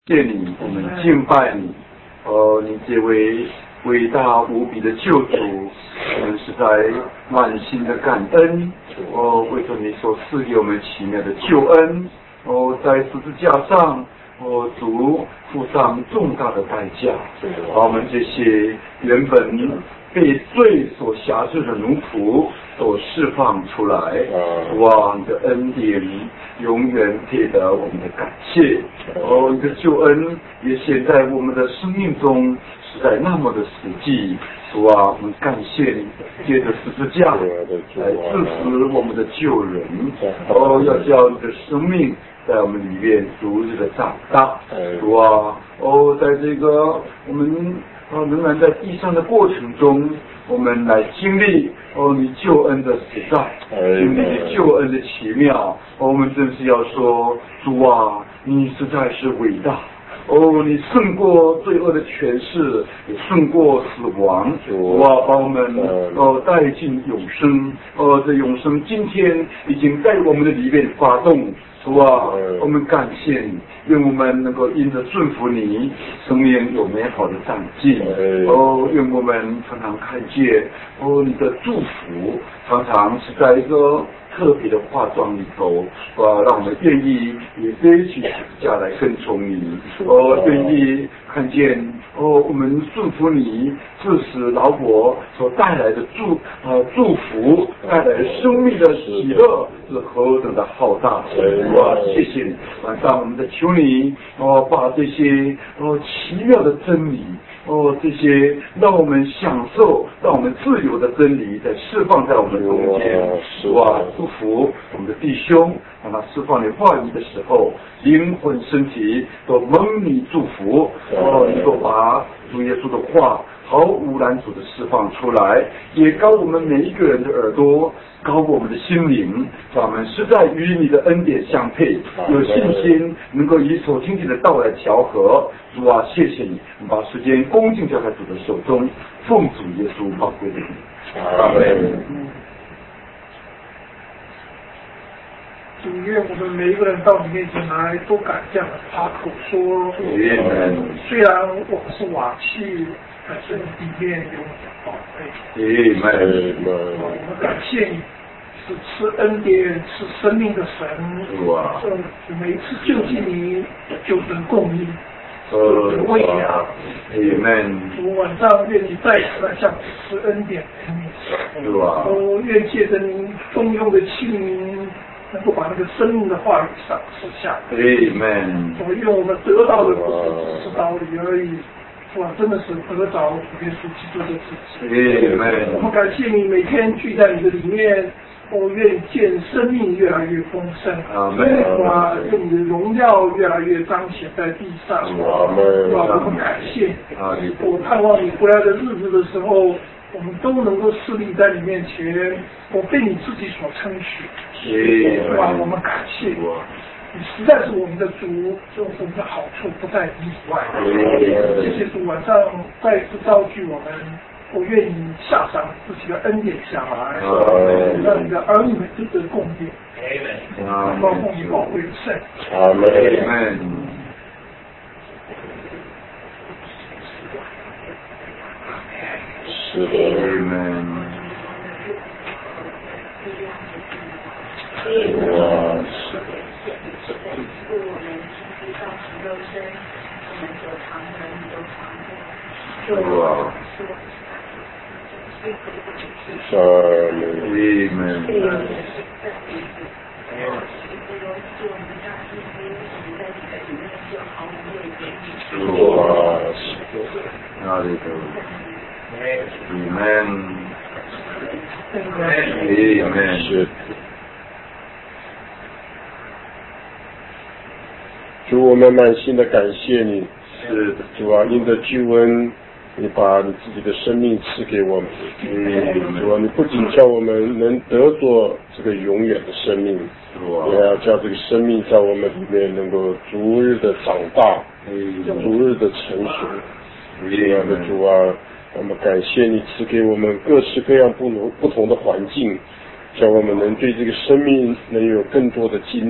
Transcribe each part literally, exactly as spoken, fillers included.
谢你，我们敬拜你。哦，你这位伟大无比的救主，我们实在满心的感恩。哦，为着你所赐给我们奇妙的救恩。哦，在十字架上，哦，主付上重大的代价，把我们这些原本被罪所辖制的奴仆都释放出来。哇，你的恩典永远配得我们的感谢。哦，你的救恩也显在我们的生命中，实在那么的实际。主啊，我们感谢你，借着十字架来支持我们的救人。哦，要叫你的生命在我们里面逐日的长大。主啊，哦，在这个我们哦仍然在地上的过程中，我们来经历哦你救恩的实在，经历你救恩的奇妙。哦，我们真是要说，主啊，你实在是伟大。哦，你胜过罪恶的权势，也胜过死亡。哇，把我们哦带进永生。哦，这永生今天已经在我们的里面发动。主啊，我们感谢你，愿我们能够因着顺服你，生命有美好的长进。哦，愿我们常常看见哦你的祝福，常常是在一个特别的化妆里头，啊，让我们愿意也背起十字架来跟从你。哦，愿意看见哦我们顺服你，致使老我所带来的祝呃祝福，带来的生命的喜乐是何等的浩大。哇，谢谢你，晚上我们在求你哦，把这些哦奇妙的真理哦，这些让我们享受、让我们自由的真理，在释放在我们中间。哇，祝福我们的弟兄，让他释放你话语的时候，灵魂、身体都蒙你祝福。哦，能够把主耶稣的话毫无拦阻的释放出来，也高我们每一个人的耳朵，高我们的心灵，让我们实在与你的恩典相配，有信心能够以所听见的道来调和。主啊，谢谢你，我们把时间恭敬交在主的手中，奉主耶稣宝贵的名。阿门。 主，愿我们每一个人到你面前来，都敢这样插口说：虽然我们是瓦器，但是里面有你的宝贝。我们感谢你，是赐恩典、赐生命的神。哇！每一次救济你，就能供应。呃，喂养。主，晚上愿你再次来向赐恩典给你。是吧？我愿借着您重用的器皿，能够把那个生命的话语赏赐下来。Amen。我愿我们得到的不是只是道理而已，哇，真的是得着主耶稣基督的自己。Amen。我们感谢你每天聚在你的里面。我愿见生命越来越丰盛，哇！愿你的荣耀越来越彰显在地上，哇！我们感谢你，我盼望你回来的日子的时候，我们都能够侍立在你面前，我被你自己所称许，哇！我们感谢你，你实在是我们的主，就是我们的好处不在你以外。谢谢主，晚上再次召集我们。我愿意下赏自己的恩典下来，让你的儿女们都得供应，包括你宝贵的圣。阿门。 是的。阿门。哇，是的。我们知道十六生，我们所藏的，你都藏过。哇。Amen。哇，是的，那里头 ，Amen。Amen。是。 主，我们满心的感谢你。 是的， 主啊，因着救恩。你把你自己的生命赐给我们，主啊，你不仅叫我们能得着这个永远的生命，也要叫这个生命在我们里面能够逐日的长大，逐日的成熟。亲爱的主啊，我们感谢你赐给我们各式各样不同不同的环境，叫我们能对这个生命能有更多的经历，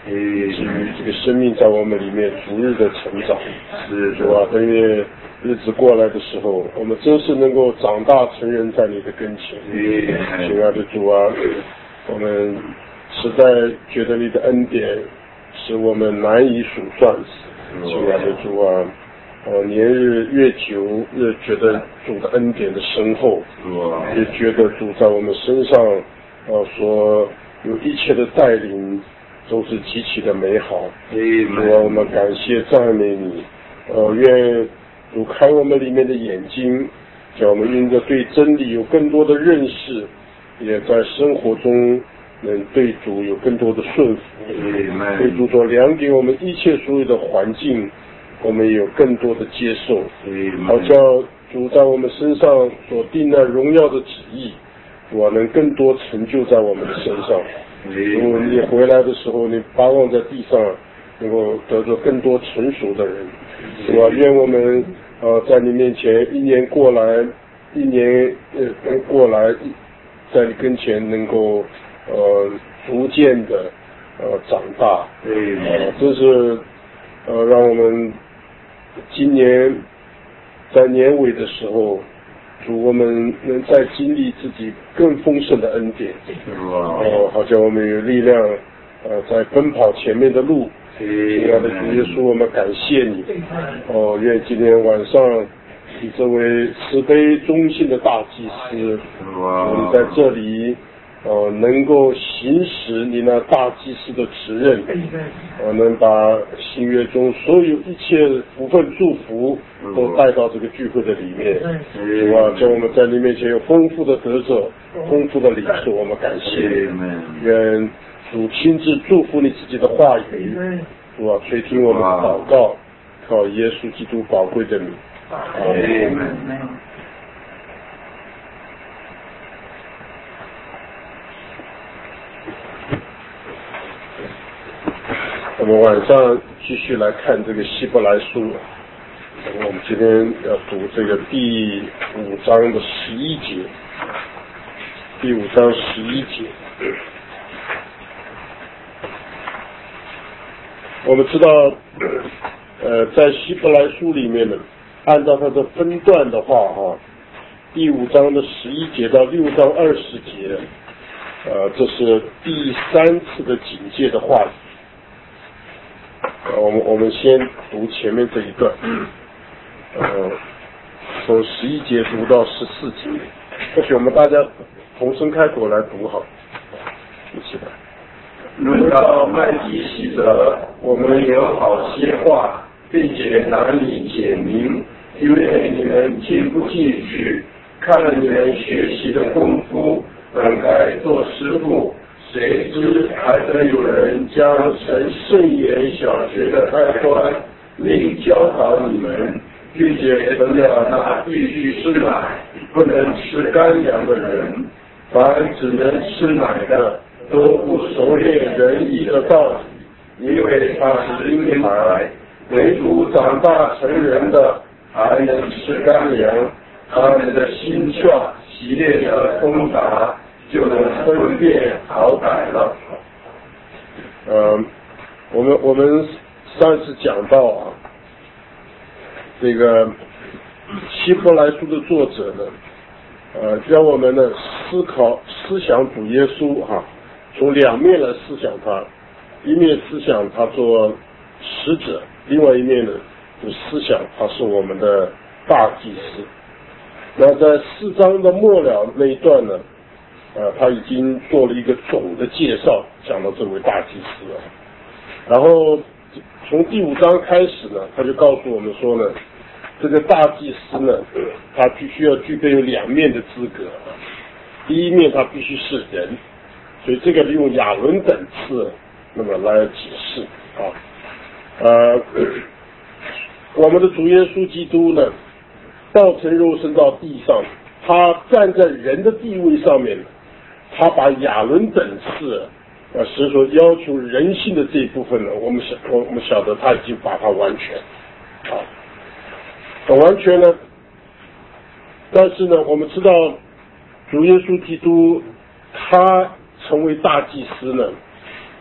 基于这个生命在我们里面逐日的成长， 是主啊，等于日子过来的时候，我们真是能够长大成人在你的跟前。亲爱的主啊，我们实在觉得你的恩典使我们难以数算。亲爱的主啊，呃，年日越久，越觉得主的恩典的深厚，也觉得主在我们身上，呃，所有一切的带领都是极其的美好。主啊，我们感谢赞美你，呃，愿主开我们里面的眼睛，叫我们因着对真理有更多的认识，也在生活中能对主有更多的顺服，对主所量给我们一切所有的环境，我们也有更多的接受，好叫主在我们身上所定的荣耀的旨意，我能更多成就在我们的身上。如果你回来的时候，你巴望在地上能够得着更多成熟的人，是吧？愿我们呃在你面前一年过来，一年呃过来，在你跟前能够呃逐渐的呃长大，呃这是呃让我们今年在年尾的时候，主我们能再经历自己更丰盛的恩典，哦，好像我们有力量呃在奔跑前面的路。亲爱的主耶稣，我们感谢你，哦，愿今天晚上你这位慈悲忠信的大祭司，我们在这里呃能够行使你那大祭司的职任，我能把新约中所有一切福分祝福都带到这个聚会的里面，主啊，叫我们在你面前有丰富的得着，丰富的领受，我们感谢你，愿主亲自祝福你自己的话语，主啊，垂听我们的祷告，靠耶稣基督宝贵的名。阿们。我们晚上继续来看这个希伯来书，我们今天要读这个第五章的十一节，第五章十一节。我们知道，呃，在希伯来书里面呢，按照它的分段的话哈，第五章的十一节到六章二十节，呃，这是第三次的警戒的话语。呃，我们我们先读前面这一段，呃，从十一节读到十四节，或许我们大家同声开口来读好，一起来。 论到麦基洗德，我们有好些话，并且难以解明，因为你们进不进去，看了你们学习的功夫，本该做师傅，谁知还得有人将神圣言小学的开端，另教导你们，并且成了那必须吃奶，不能吃干粮的人，凡只能吃奶的，都不熟练仁义的道理，因为他是婴孩，唯独长大成人的，还能吃干粮，他们的心窍习练的通达，就能分辨好歹了。 呃，我们我们上次讲到啊，这个希伯来书的作者呢，呃，教我们呢思考思想主耶稣哈、啊，从两面来思想他，一面思想他做使者，另外一面呢就思想他是我们的大祭司。那在四章的末了那一段呢，呃，他已经做了一个总的介绍，讲到这位大祭司了。然后从第五章开始呢，他就告诉我们说呢，这个大祭司呢，他必须要具备有两面的资格。第一面他必须是人，所以这个用亚伦等次那么来解释啊。呃，我们的主耶稣基督呢，道成肉身到地上，他站在人的地位上面，他把亚伦等次呃，神所要求人性的这一部分呢，我们晓我们晓得他已经把它完全啊，完全呢。但是呢，我们知道主耶稣基督他成为大祭司呢，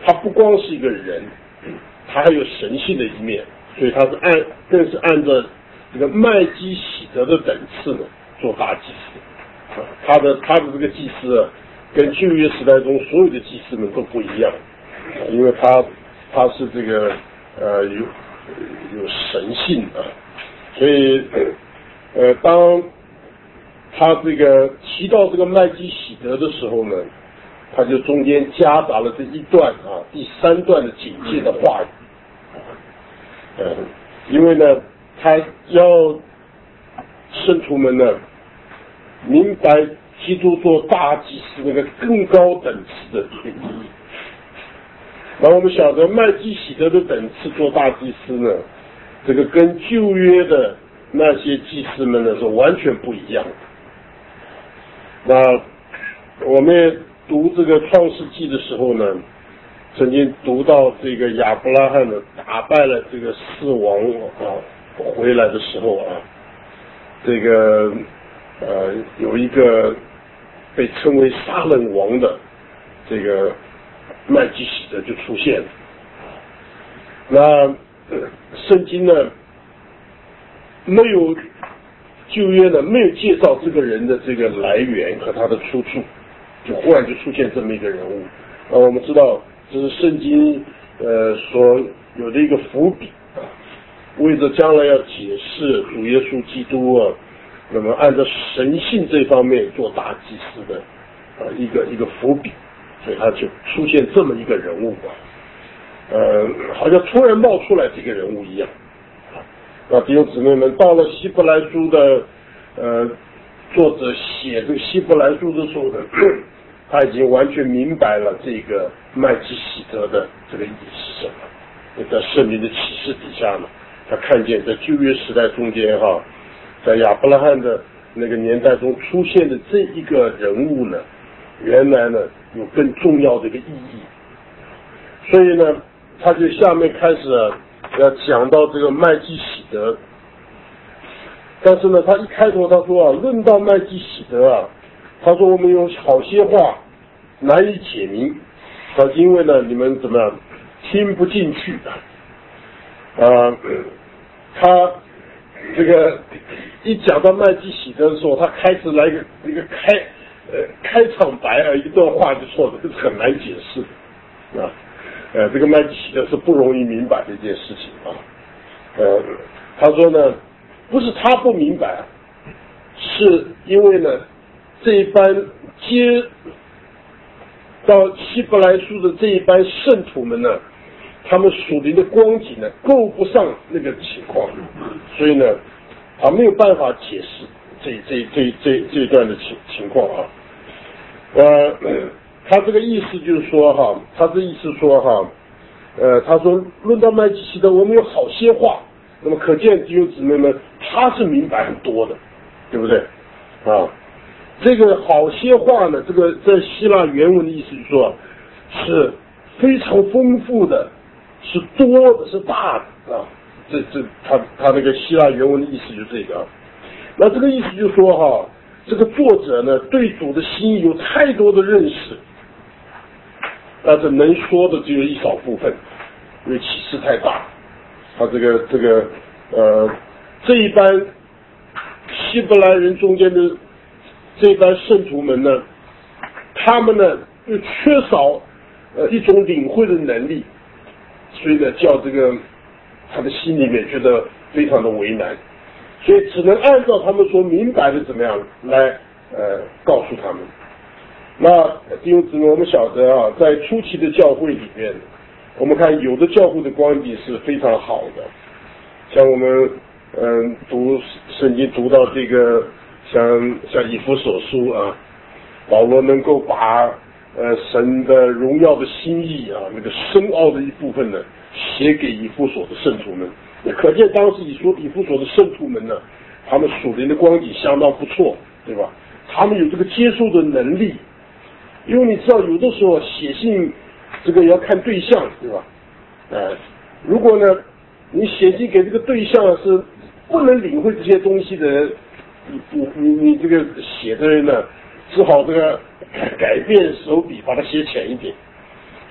他不光是一个人，他还有神性的一面，所以他是按更是按照这个麦基洗德的等次呢做大祭司。啊，他的他的这个祭司啊，跟旧约时代中所有的祭司们都不一样，啊、因为他他是这个呃有有神性啊，所以呃当他这个提到这个麦基洗德的时候呢，他就中间夹杂了这一段啊第三段的警戒的话语，呃，因为呢他要圣徒们呢明白基督做大祭司那个更高等次的一个意义。然后我们晓得麦基洗德的等次做大祭司呢，这个跟旧约的那些祭司们呢是完全不一样的。那我们也读这个创世纪的时候呢，曾经读到这个亚伯拉罕呢打败了这个四王啊回来的时候啊，这个呃有一个被称为撒冷王的这个麦基洗德就出现了。那、呃、圣经呢没有旧约呢没有介绍这个人的这个来源和他的出处，就忽然就出现这么一个人物。呃，我们知道这是圣经呃所有的一个伏笔啊，为着将来要解释主耶稣基督啊，那么按照神性这方面做大祭司的啊一个一个伏笔，所以他就出现这么一个人物啊，呃，好像突然冒出来这个人物一样。那弟兄姊妹们，到了希伯来书的呃作者写这个希伯来书的时候呢，他已经完全明白了这个麦基洗德的这个意义是什么。在圣灵的启示底下呢，他看见在旧约时代中间哈，在亚伯拉罕的那个年代中出现的这一个人物呢，原来呢有更重要的一个意义。所以呢，他就下面开始啊要讲到这个麦基洗德。但是呢，他一开头他说啊，论到麦基洗德啊，他说我们有好些话难以解明，啊，因为呢你们怎么样听不进去啊、呃，他这个一讲到麦基洗德的时候，他开始来一个一个开呃开场白啊，一段话就说的是很难解释的啊。呃，这个麦基洗德是不容易明白的一件事情啊。呃，他说呢，不是他不明白，是因为呢，这一班接到希伯来书的这一班圣徒们呢，他们属灵的光景呢，够不上那个情况，所以呢，他没有办法解释这这这这这一段的情情况啊。呃。他这个意思就是说哈，他这意思说哈，呃，他说论到麦基洗德，我们有好些话，那么可见弟兄姊妹们，他是明白很多的，对不对？啊，这个好些话呢，这个在希腊原文的意思就是说，是非常丰富的，是多的，是大的啊。这这他他那个希腊原文的意思就是这个啊。那这个意思就是说哈，这个作者呢对主的心有太多的认识。但是能说的只有一少部分，因为启示太大。他这个这个呃这一班希伯来人中间的这一班圣徒们呢，他们呢又缺少呃一种领会的能力，所以呢叫这个他的心里面觉得非常的为难，所以只能按照他们所明白的怎么样来呃告诉他们。那弟兄姊妹，我们晓得啊，在初期的教会里面，我们看有的教会的光景是非常好的，像我们嗯、呃、读圣经读到这个像像以弗所书啊，保罗能够把呃神的荣耀的心意啊那个深奥的一部分呢写给以弗所的圣徒们，也可见当时以弗以弗所的圣徒们呢，他们属灵的光景相当不错，对吧？他们有这个接受的能力。因为你知道有的时候写信这个也要看对象，对吧？呃，如果呢你写信给这个对象是不能领会这些东西的人，你你你你这个写的人呢，只好这个改变手笔把它写浅一点。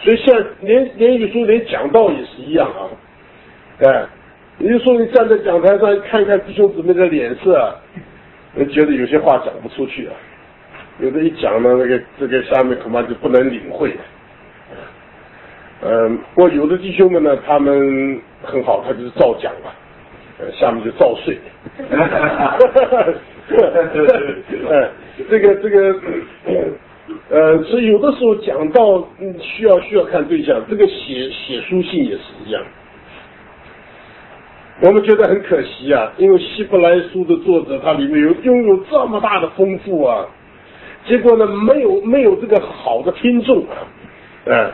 所以现在连连有时候连讲道也是一样啊，哎，有时候你站在讲台上看看弟兄姊妹的脸色啊，你觉得有些话讲不出去啊，有的一讲呢，那个这个下面恐怕就不能领会。嗯，不过有的弟兄们呢，他们很好，他就是照讲了，呃，下面就照睡。哎，这个这个，呃，所以有的时候讲到嗯需要需要看对象，这个写写书信也是一样。我们觉得很可惜啊，因为希伯来书的作者他里面有拥有这么大的丰富啊，结果呢没有没有这个好的听众啊，哎。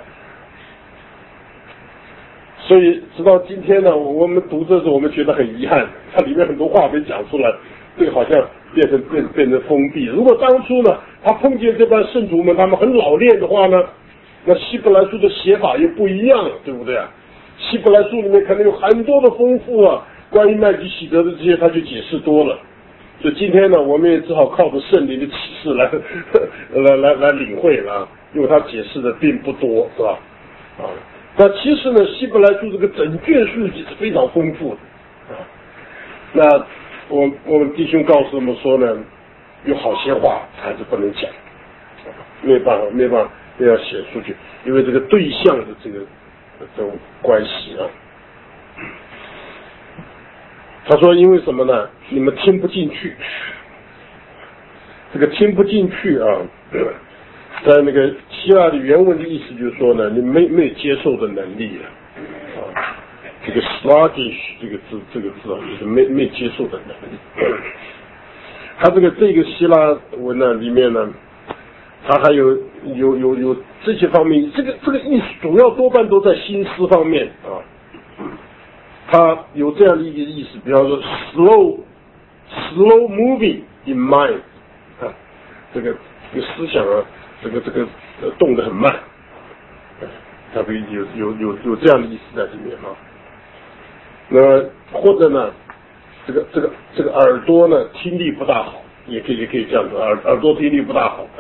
所以直到今天呢，我们读这时候我们觉得很遗憾，它里面很多话没讲出来，这个好像变成变变成封闭。如果当初呢，他碰见这帮圣徒们，他们很老练的话呢，那希伯来书的写法又不一样了，对不对啊？希伯来书里面可能有很多的丰富啊，关于麦基洗德的这些，他就解释多了。所以今天呢，我们也只好靠着圣灵的启示来来来来领会了，因为他解释的并不多，是吧？啊。那其实呢，希伯来书这个整卷书籍是非常丰富的啊。那我我们弟兄告诉我们说呢，有好些话还是不能讲，没办法，没办法，要写出去，因为这个对象的这个这种关系啊。他说，因为什么呢？你们听不进去，这个听不进去啊。在那个希腊的原文的意思就是说呢，你没没有接受的能力了，啊，这个 sluggish 这个字这个字啊，就是没没有接受的能力。他这个这个希腊文呢里面呢，他还有有有有这些方面，这个这个意思主要多半都在心思方面啊，他有这样的一个意思，比方说 slow slow moving in mind 啊，这个这个思想啊。这个这个呃动得很慢，它有有有有有这样的意思在里面啊。那么或者呢，这个这个这个耳朵呢听力不大好，也可以也可以这样子，耳耳朵听力不大好，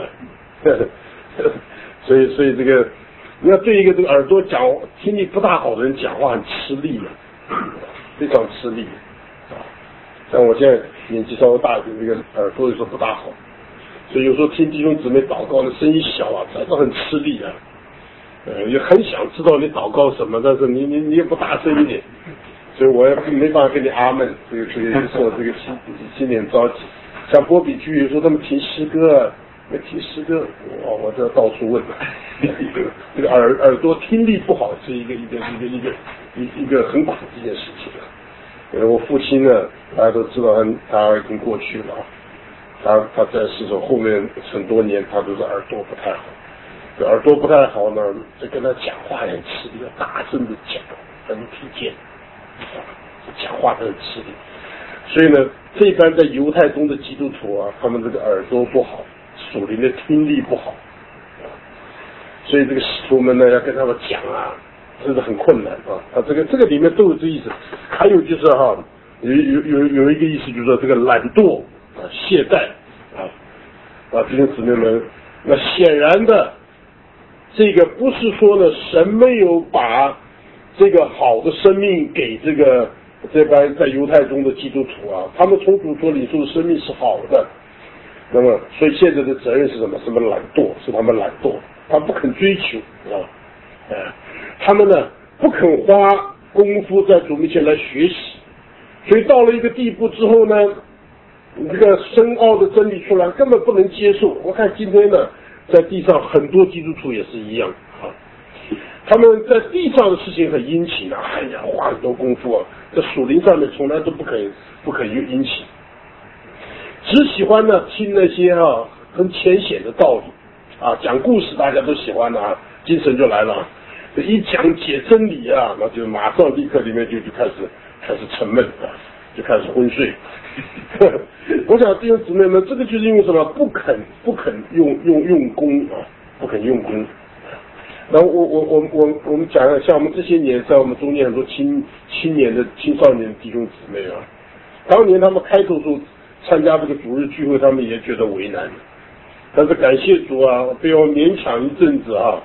所以所以这个你要对一个这个耳朵讲听力不大好的人讲话很吃力的，非常吃力啊。像我现在年纪稍微大一点，这个耳朵有时候不大好。所以有时候听弟兄姊妹祷告的声音小啊，真的很吃力啊。呃，也很想知道你祷告什么，但是你你你也不大声一点，所以我也没办法跟你阿门。这个这个有时候这个心心点着急。像波比区有时候他们听诗歌啊，那听诗歌，哇，我这到处问了。这个耳耳朵听力不好是一个一个一个一个一一个很苦的一件事情啊。呃，我父亲呢，大家都知道他他已经过去了。他他在世上后面很多年，他都是耳朵不太好。这耳朵不太好呢，这跟他讲话也很吃力，要大声的讲，才能听见。讲话很吃力。所以呢，这般在犹太中的基督徒啊，他们这个耳朵不好，属灵的听力不好，所以这个使徒们呢，要跟他们讲啊，真的很困难啊。啊，这个这个里面都有这意思。还有就是哈、啊，有有有有一个意思，就是说这个懒惰。啊，懈怠啊啊，弟兄姊妹们，那显然的，这个不是说呢，神没有把这个好的生命给这个这般在犹太中的基督徒啊，他们从主所领受的生命是好的，那么所以现在的责任是什么？什么懒惰？是他们懒惰，他不肯追求啊，哎、呃，他们呢不肯花功夫在主面前来学习，所以到了一个地步之后呢。这个深奥的真理出来根本不能接受。我看今天呢，在地上很多基督徒也是一样啊，他们在地上的事情很殷勤啊，哎呀，花很多功夫啊，在属灵上面从来都不肯不肯殷勤，只喜欢呢听那些啊很浅显的道理啊，讲故事大家都喜欢的啊，精神就来了。一讲解真理啊，那就马上立刻里面就就开始开始沉闷啊，就开始昏睡。我想弟兄姊妹们，这个就是因为什么？不肯不肯用用用功啊，不肯用功。然后我我我我我们讲像我们这些年，在我们中间很多青青年的青少年弟兄姊妹啊，当年他们开头时候参加这个主日聚会，他们也觉得为难，但是感谢主啊，被我勉强一阵子啊，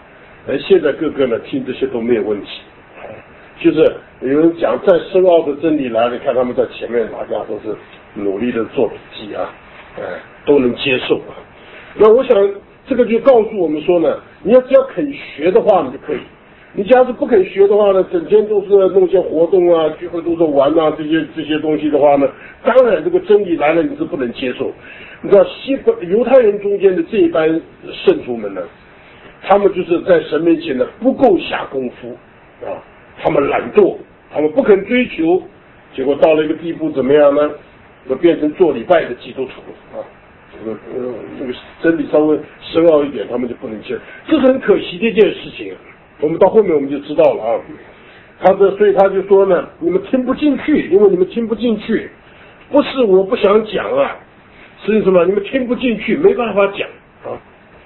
而现在各个呢听这些都没有问题，就是有人讲再深奥的真理来，你看他们在前面大家都是努力的做笔记啊，哎，都能接受啊。那我想这个就告诉我们说呢，你要只要肯学的话，你就可以。你假如不肯学的话呢，整天都是弄些活动啊，聚会都是玩啊，这些这些东西的话呢，当然这个真理来了你是不能接受。你知道西犹太人中间的这一班圣徒们呢，他们就是在神面前呢不够下功夫啊，他们懒惰，他们不肯追求，结果到了一个地步怎么样呢？就变成做礼拜的基督徒啊。这个呃，这个真理稍微深奥一点，他们就不能接，这是很可惜的一件事情。我们到后面我们就知道了啊。他这所以他就说呢，你们听不进去，因为你们听不进去，不是我不想讲啊，是什么？你们听不进去，没办法讲啊。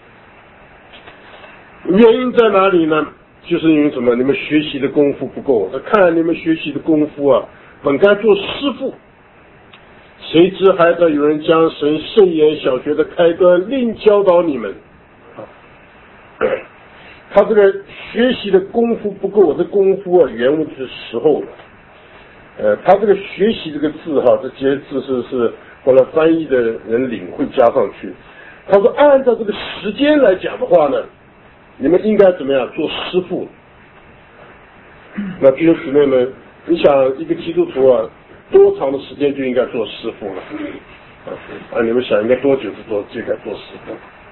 原因在哪里呢？就是因为什么？你们学习的功夫不够。看来你们学习的功夫啊，本该做师傅。谁知还在有人将神圣言小学的开端另教导你们啊！他这个学习的功夫不够，这功夫啊，原文是时候了。呃，他这个学习这个字哈，这些字是是后来翻译的人领会加上去。他说，按照这个时间来讲的话呢，你们应该怎么样做师傅？那弟兄姊妹们，你想一个基督徒啊，多长的时间就应该做师傅了？啊，你们想应该多久就做就该做师傅？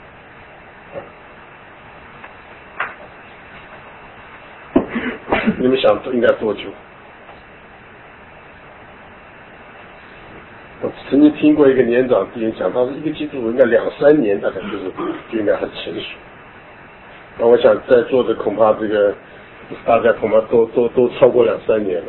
你们想应该多久？我曾经听过一个年长弟兄讲，他说一个基督徒应该两三年，大概就是就应该很成熟。那我想在座的恐怕这个大家恐怕都都都超过两三年了，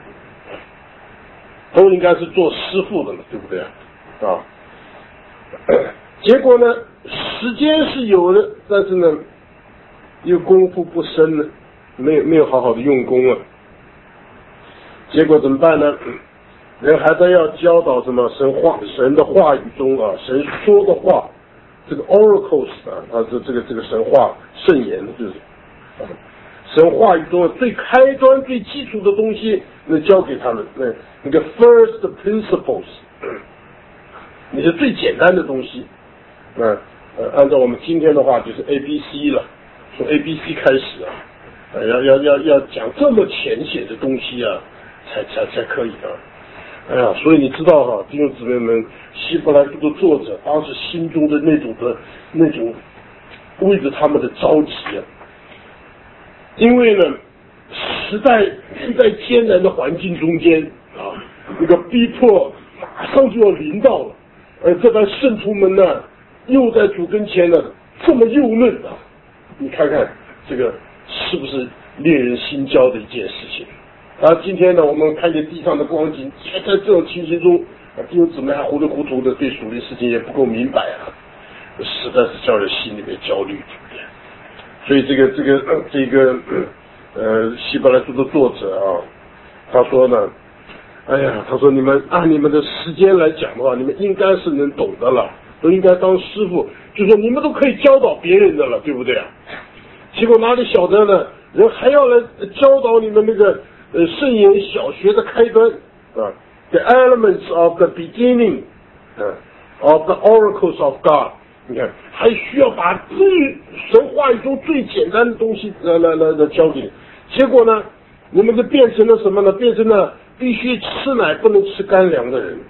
都应该是做师傅的了，对不对啊？结果呢，时间是有的，但是呢，又功夫不深了，没有没有好好的用功啊。结果怎么办呢？人还在要教导什么神话神的话语中啊，神说的话，这个 oracles 啊，它是这个这个神话圣言，就是啊，神话语中最开端最基础的东西，那交给他们，那那个 first principles， 那是最简单的东西。那呃，按照我们今天的话，就是 A B C 了，从 A B C 开始啊，呃、要要要要讲这么浅显的东西啊，才才才可以啊。哎呀，所以你知道哈、啊，弟兄姊妹们，希伯来书的作者当时心中的那种的那种为着他们的着急啊，因为呢，时代是在艰难的环境中间啊，那个逼迫马上就要临到了，而这帮圣徒们呢，又在主跟前呢，这么幼嫩啊，你看看这个是不是令人心焦的一件事情？啊，今天呢，我们看见地上的光景，在这种情形中，弟兄姊妹还糊里糊涂的，对属灵事情也不够明白啊，实在是叫人心里面焦虑，对不对？所以这个这个、呃、这个呃希伯来书的作者啊，他说呢，哎呀，他说你们按你们的时间来讲的话，你们应该是能懂的了，都应该当师傅，就说你们都可以教导别人的了，对不对啊？结果哪里晓得呢？人还要来教导你们那个。呃，圣言小学的开端啊 ，the elements of the beginning， 啊 ，of the oracles of God， 你看还需要把最神话语中最简单的东西来来来来教给你。结果呢，你们就变成了什么呢？变成了必须吃奶不能吃干粮的人。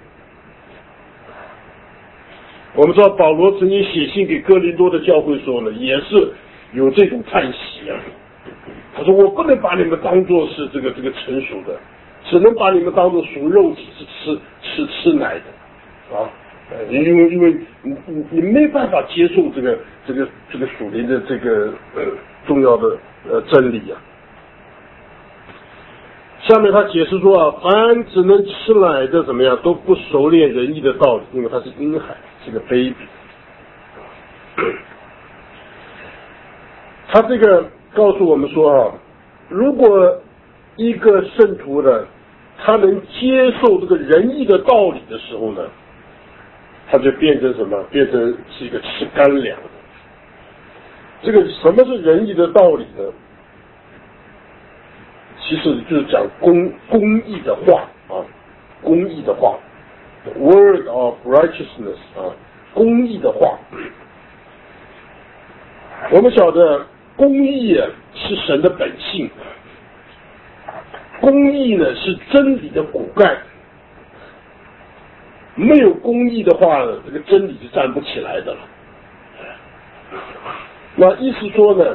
我们知道保罗曾经写信给哥林多的教会说呢，也是有这种叹息啊。他说：“我不能把你们当作是这个这个成熟的，只能把你们当作属肉体，是吃吃吃奶的，啊，因为因为你你你没办法接受这个这个这个属灵的这个呃重要的呃真理啊。”下面他解释说啊，凡只能吃奶的怎么样都不熟练仁义的道理，因为他是婴孩，是个 baby。他这个。告诉我们说啊，如果一个圣徒呢，他能接受这个仁义的道理的时候呢，他就变成什么？变成是一个吃干粮的。 这个什么是仁义的道理呢？其实就是讲公公义的话啊，公义的话 ，word of righteousness 啊，公义的话。我们晓得公义啊是神的本性，公义呢是真理的骨干。没有公义的话呢，这个真理是站不起来的了。那意思说呢，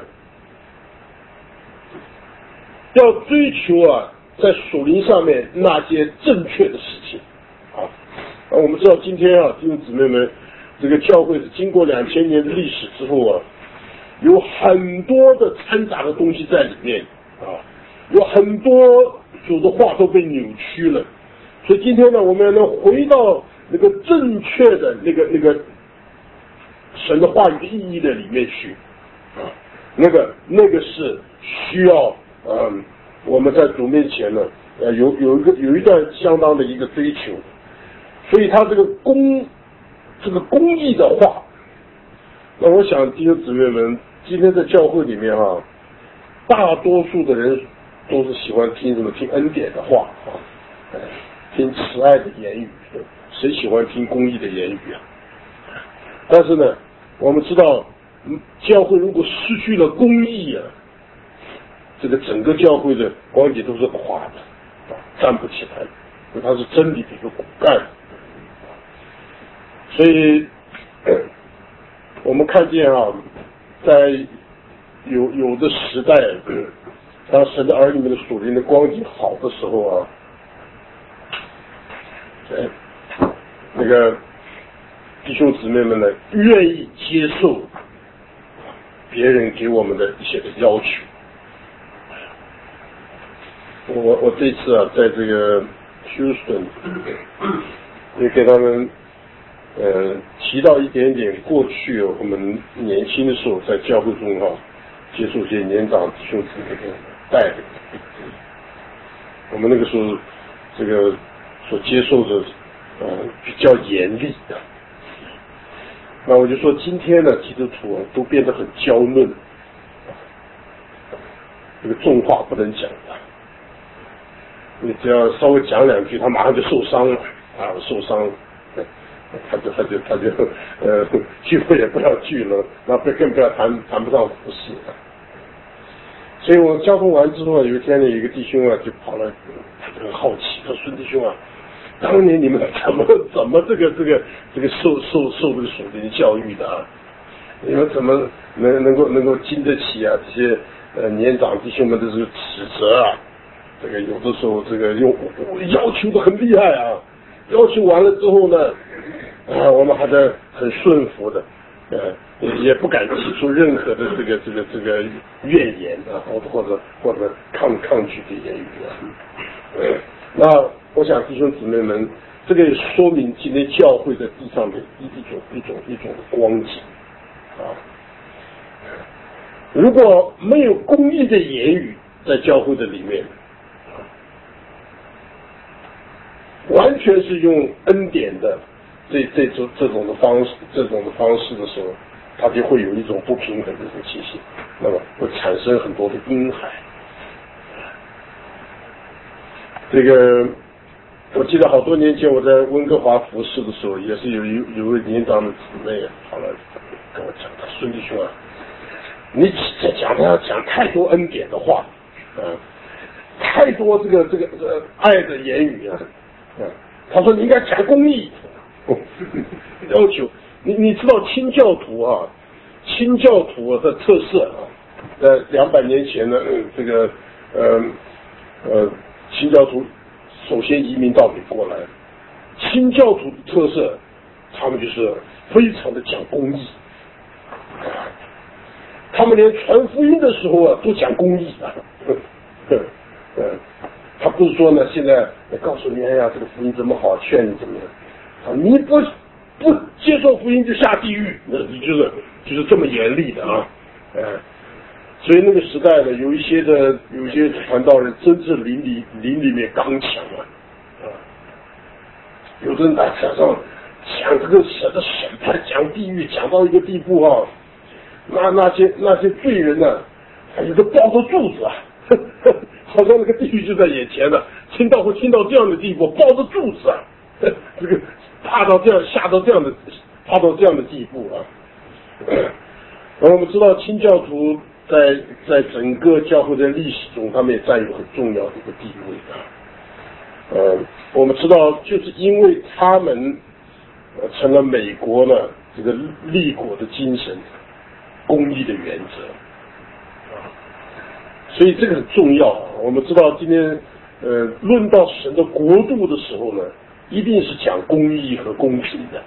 要追求啊，在属灵上面那些正确的事情啊。啊，我们知道今天啊，弟兄姊妹们，这个教会是经过两千年的历史之后啊，有很多的掺杂的东西在里面啊，有很多主的话都被扭曲了。所以今天呢，我们要能回到那个正确的那个那个神的话语的意义的里面去啊，那个那个是需要嗯我们在主面前呢呃有有一个有一段相当的一个追求，所以他这个公这个公义的话，那我想弟兄姊妹们，今天在教会里面哈、啊，大多数的人都是喜欢听什么听恩典的话啊，听慈爱的言语，谁喜欢听公义的言语啊？但是呢，我们知道，教会如果失去了公义啊，这个整个教会的光景都是垮的，站不起来，因为它是真理的一个骨干。所以，我们看见啊，在有有的时代，当神的儿女们的属灵的光景好的时候啊，那个弟兄姊妹们呢，愿意接受别人给我们的一些的要求。我我这次啊，在这个休斯顿，也给他们呃提到一点点过去我们年轻的时候在教会中哈、啊，接受一些年长弟兄姊妹的带领。我们那个时候这个所接受的呃比较严厉的。那我就说今天的基督徒啊都变得很娇嫩，这个重话不能讲的，你只要稍微讲两句他马上就受伤了啊，受伤了，他就他就他就呃聚会也不要聚了，那更不要谈谈不上服侍。所以我交通完之后，有一天呢，有一个弟兄啊就跑来，他就很好奇，他说孙弟兄啊，当年你们怎么怎么这个这个这个受受受这个属灵教育的啊？你们怎么能能够能够经得起啊这些呃年长弟兄们的这个指责啊？这个有的时候这个用要求的很厉害啊，要求完了之后呢，啊我们还在很顺服的，呃也也不敢提出任何的这个这个这个怨言啊，或者或者或者抗抗拒的言语啊。呃那我想弟兄姊妹们，这个也说明今天教会在地上的一一种一种一种光景啊。如果没有公义的言语在教会的里面，完全是用恩典的这这种这种的方式这种的方式的时候，它就会有一种不平衡的这种情形，那么会产生很多的阴海。这个我记得好多年前我在温哥华服侍的时候，也是有一有位年长的姊妹跑来跟我讲，他孙弟兄啊，你在讲他要讲太多恩典的话啊，太多这个这个这个爱的言语啊，啊他说你应该讲公义，哦、要求你你知道清教徒啊，清教徒的特色啊，在两百年前呢，呃、这个呃呃清教徒首先移民到美国来，清教徒的特色，他们就是非常的讲公义，他们连传福音的时候啊都讲公义啊，嗯，他不是说呢现在告诉你哎呀这个福音怎么好，劝你怎么样，啊你不不接受福音就下地狱，那就是就是这么严厉的啊，哎。所以那个时代呢，有一些的有一些传道人真是灵里灵里面刚强啊，啊，有的人在台上讲这个神的审判，讲地狱，讲到一个地步啊， 那那些那些罪人呢，还有的抱着柱子啊，呵呵，好像那个地狱就在眼前了。听到会听到这样的地步，抱着柱子啊，呵这个怕到这样，吓到这样的，怕到这样的地步啊。而我们知道清教徒在在整个教会的历史中，他们也占有很重要的一个地位啊。呃，我们知道，就是因为他们呃成了美国呢这个立国的精神、公义的原则啊，所以这个很重要啊。我们知道，今天呃论到神的国度的时候呢，一定是讲公义和公平的。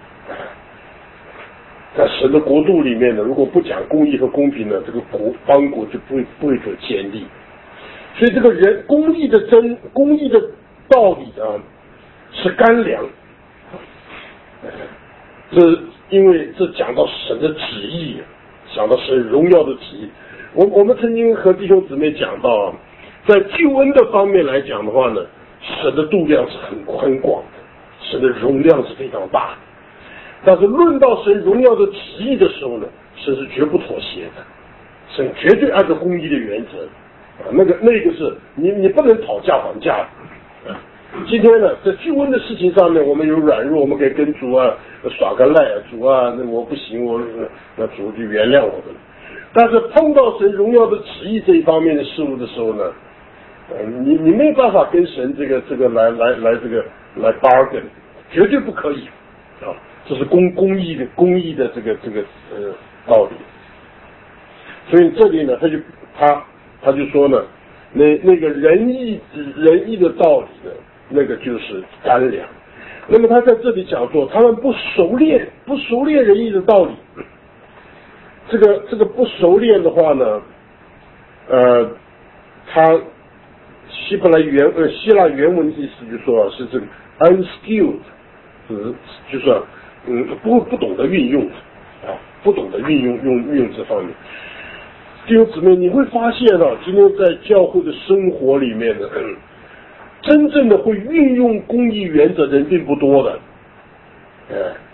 在神的国度里面呢，如果不讲公义和公平呢，这个国邦国就不会不会得建立。所以这个人公义的真公义的道理啊，是干粮。这因为这讲到神的旨意，讲到神荣耀的旨意。我我们曾经和弟兄姊妹讲到啊，在救恩的方面来讲的话呢，神的度量是很宽广的，神的容量是非常大的。但是论到神荣耀的旨意的时候呢，神是绝不妥协的，神绝对按照公义的原则啊，那个那个是你你不能讨价还价的啊。今天呢，在救恩的事情上面，我们有软弱，我们可以跟主啊耍个赖啊，主啊，那我不行，我那主就原谅我们。但是碰到神荣耀的旨意这一方面的事物的时候呢，呃，你你没有办法跟神这个这个来来来这个来 bargain， 绝对不可以啊。这是公公义的公义的这个这个呃道理，所以这里呢，他就他他就说呢，那那个仁义仁义的道理呢，那个就是干粮。那么他在这里讲说，他们不熟练，不熟练仁义的道理。这个这个不熟练的话呢，呃，他希伯来原呃希腊原文的意思就是说是这个 unskilled， 是就是说。嗯，不不懂得运用啊，不懂得运用用运用这方面。弟兄姊妹，你会发现啊，今天在教会的生活里面呢，真正的会运用公义原则的人并不多的，哎，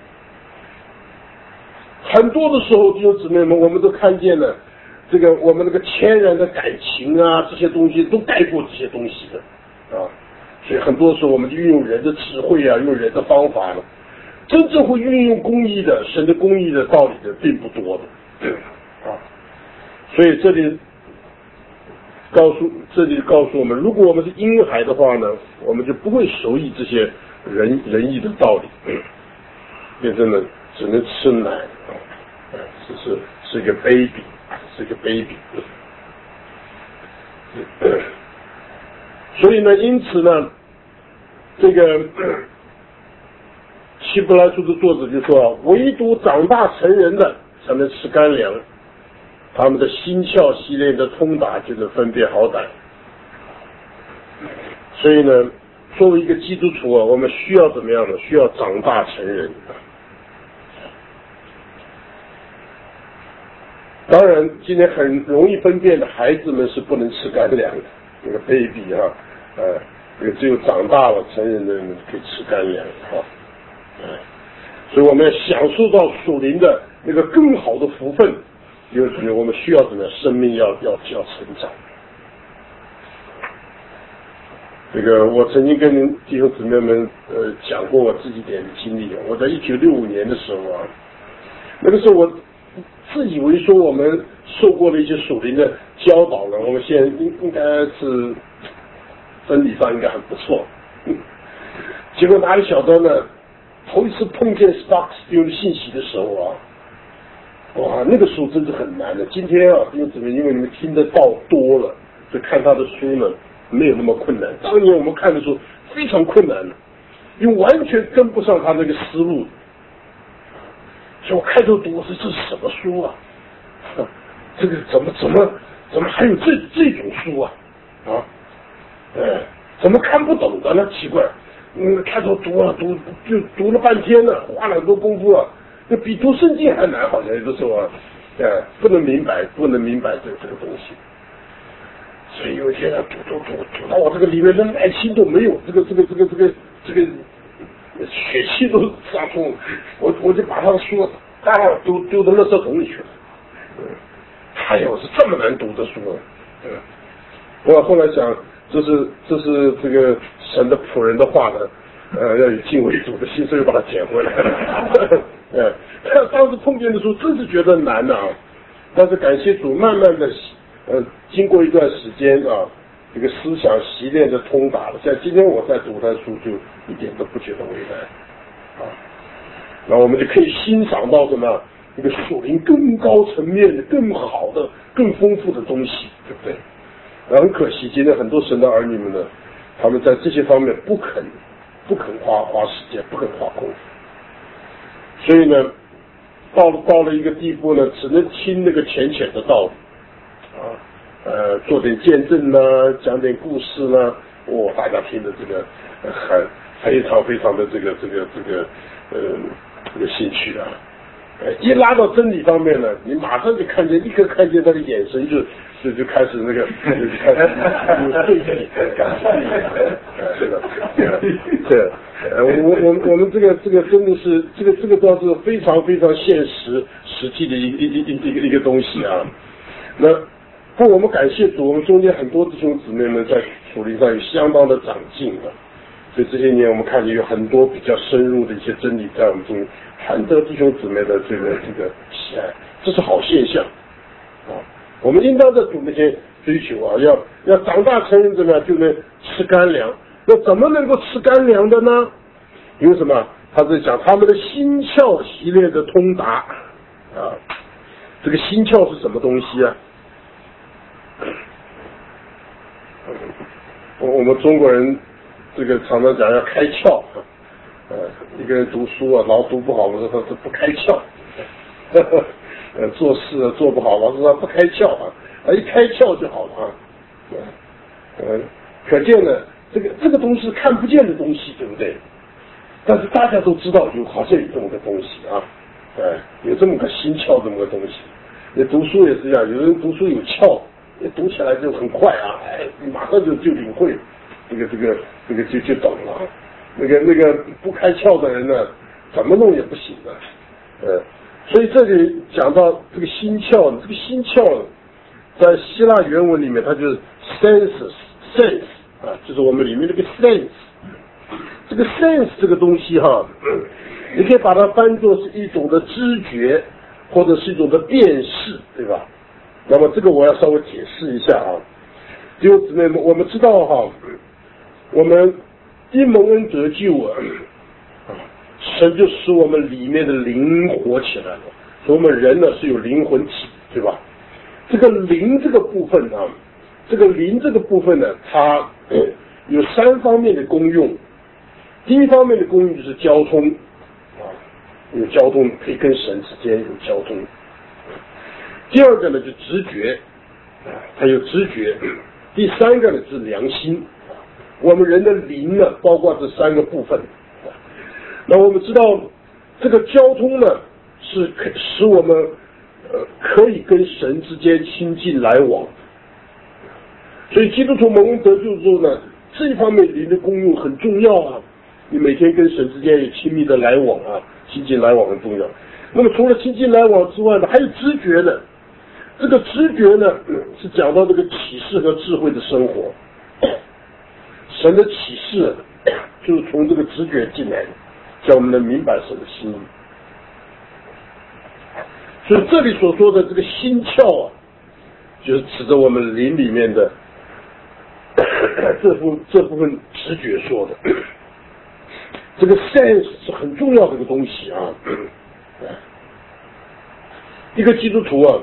很多的时候，弟兄姊妹们，我们都看见了这个我们那个天然的感情啊，这些东西都盖过这些东西的啊，所以很多时候我们就运用人的智慧啊，用人的方法了。真正会运用公义的神的公义的道理的并不多的啊，所以这里告诉这里告诉我们，如果我们是婴孩的话呢，我们就不会熟悉这些仁仁义的道理，变成了只能吃奶啊，只是是一个 baby， 是一个 baby。所以呢，因此呢，这个。希伯来书的作者就说，唯独长大成人的才能吃干粮，他们的心窍细练的通达就能分辨好歹。所以呢，作为一个基督徒啊，我们需要怎么样呢？需要长大成人。当然，今天很容易分辨的孩子们是不能吃干粮的，那个 baby 啊，呃，只有长大了成人的人可以吃干粮啊。所以我们要享受到属灵的那个更好的福分，就是我们需要怎么样？生命要要要成长。这个我曾经跟弟兄姊妹们呃讲过我自己点的经历。我在一九六五年的时候啊，那个时候我自以为说我们受过了一些属灵的教导了，我们现在应应该是真理上应该很不错。嗯，结果哪里晓得呢？头一次碰见 Spark Steele 的信息的时候啊，哇，那个时候真是很难的。今天啊，因为怎么？因为你们听得到多了，所以看他的书呢没有那么困难。当年我们看的时候非常困难的，因为完全跟不上他那个思路。所以我开头读，我说这是什么书啊？这个怎么怎么怎么还有这这种书啊？啊，哎，怎么看不懂的呢？奇怪。嗯，开头读啊读就读了半天了，花了很多功夫啊，那比读圣经还难，好像有的时候啊，哎，不能明白，不能明白这这个东西。所以有些人读读读读到我这个里面的耐心都没有，这个这个这个这个这个血气都上冲，我我就把他的书当然丢丢到垃圾桶里去了。 哎呦，是这么难读的书啊！对吧？我后来想，这是这是这个神的仆人的话呢，呃，要有敬畏主的心，所以把它捡回来了。呃，当时碰见的时候，真是觉得难啊。但是感谢主，慢慢的，呃，经过一段时间啊，这个思想习练的通达了。像今天我在读他的书，就一点都不觉得为难啊。那我们就可以欣赏到什么？一个属灵更高层面的、更好的、更丰富的东西，对不对？很可惜，今天很多神的儿女们呢，他们在这些方面不肯、不肯花花时间，不肯花功夫，所以呢，到了到了一个地步呢，只能听那个浅浅的道理，啊，呃，做点见证呢，讲点故事呢，哦，大家听的这个很非常非常的这个这个这个呃这个兴趣啊。一拉到真理方面呢，你马上就看见，立刻看见他的眼神就就就开始那个，就开始有对比感，是的，对，呃，我我我们这个这个真的是这个这个倒是非常非常现实实际的一一一一个一个东西啊。那不，我们感谢主，我们中间很多弟兄姊妹们在属灵上有相当的长进啊。所以这些年我们看见有很多比较深入的一些真理在我们中间，很多弟兄姊妹的这个这个喜爱，这是好现象啊。我们应当在主那些追求啊，要要长大成人怎么样就能吃干粮？那怎么能够吃干粮的呢？因为什么？他在讲他们的心窍习练的通达啊。这个心窍是什么东西啊？我我们中国人。这个常常讲要开窍啊，呃，一个人读书啊，老读不好，我说他是不开窍，呵呵，呃，做事啊做不好，老师说不开窍啊，啊，一开窍就好了啊，呃，可见呢，这个这个东西是看不见的东西，对不对？但是大家都知道，有好像有这么个东西啊，哎，有这么个心窍，这么个东西。你读书也是一样，有人读书有窍，你读起来就很快啊，哎，你马上就就领会。这个这个这个就就懂了，那个那个不开窍的人呢，怎么弄也不行的，呃，所以这里讲到这个心窍，这个心窍在希腊原文里面，它就是 senses sense 啊，就是我们里面那个 sense， 这个 sense 这个东西哈，你可以把它翻作是一种的知觉，或者是一种的辨识，对吧？那么这个我要稍微解释一下啊，弟兄姊妹们，我们知道哈。我们因蒙恩得救啊，神就使我们里面的灵活起来了。所以我们人呢是有灵魂体，对吧？这个灵这个部分呢，这个灵这个部分呢，它有三方面的功用。第一方面的功用就是交通啊，有交通可以跟神之间有交通。第二个呢就直觉，它有直觉。第三个呢是良心。我们人的灵呢，包括这三个部分。那我们知道，这个交通呢，是使我们呃可以跟神之间亲近来往。所以基督徒蒙恩得救之后呢，这一方面灵的功用很重要啊。你每天跟神之间有亲密的来往啊，亲近来往很重要。那么除了亲近来往之外呢，还有知觉呢。这个知觉呢，是讲到这个启示和智慧的生活。神的启示就是从这个直觉进来的，叫我们能明白神的心意。所以这里所说的这个心窍啊，就是指着我们灵里面的这部这部分直觉说的。这个 sense 是很重要的一个东西啊。一个基督徒啊，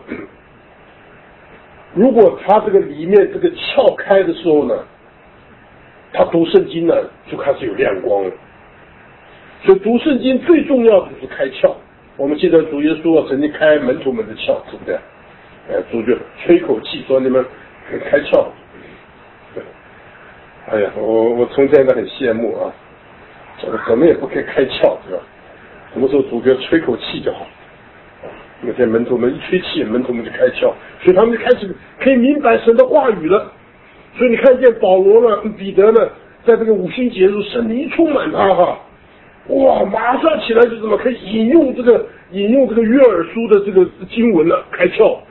如果他这个里面这个窍开的时候呢，他读圣经呢就开始有亮光了。所以读圣经最重要的就是开窍。我们记得主耶稣啊曾经开门徒们的窍，对不对？哎，主就吹口气说你们开窍。对，哎呀，我我从前呢很羡慕啊，怎么也不可以开窍，对吧？什么时候主给吹口气就好。那些门徒们一吹气，门徒们就开窍，所以他们就开始可以明白神的话语了。所以你看见保罗呢、彼得呢，在这个五旬节日，圣灵一充满他哈，哇，马上起来就怎么可以引用这个引用这个约珥书的这个经文了，开窍啊，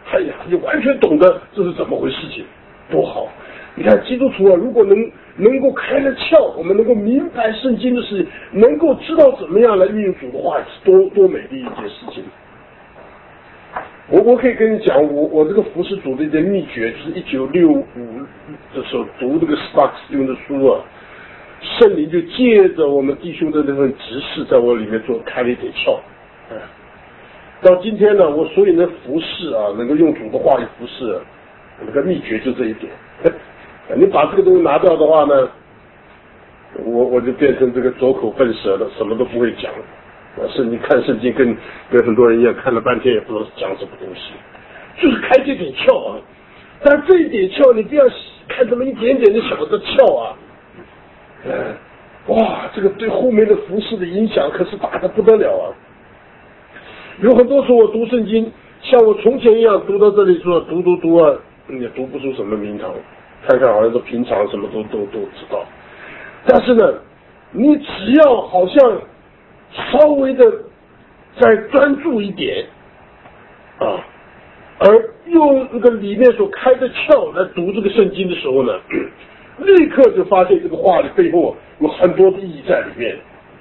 哎呀，你完全懂得这是怎么回事情，多好！你看基督徒啊，如果能能够开了窍，我们能够明白圣经的事情，能够知道怎么样来运用主的话，是多多美丽一件事情。我我可以跟你讲，我我这个服侍主的一个秘诀，就是一九六五的时候读这个 Sparks 用的书啊，圣灵就借着我们弟兄的那份指示，在我里面做开了一点窍。哎，到今天呢，我所以能服侍啊，能够用主的话语服侍，那个秘诀就这一点。你把这个东西拿掉的话呢，我我就变成这个走口笨舌了，什么都不会讲。圣经看圣经跟跟很多人一样，看了半天也不知道讲什么东西，就是开这点窍啊。但这一点窍，你不要看这么一点点的小的窍啊，嗯，哇，这个对后面的服事的影响可是大的不得了啊。有很多时候我读圣经，像我从前一样读到这里说读读读啊，也读不出什么名堂，看看好像都平常，什么都都都知道。但是呢，你只要好像稍微的再专注一点啊，而用那个里面所开的窍来读这个圣经的时候呢，立刻就发现这个话的背后有很多的意义在里面。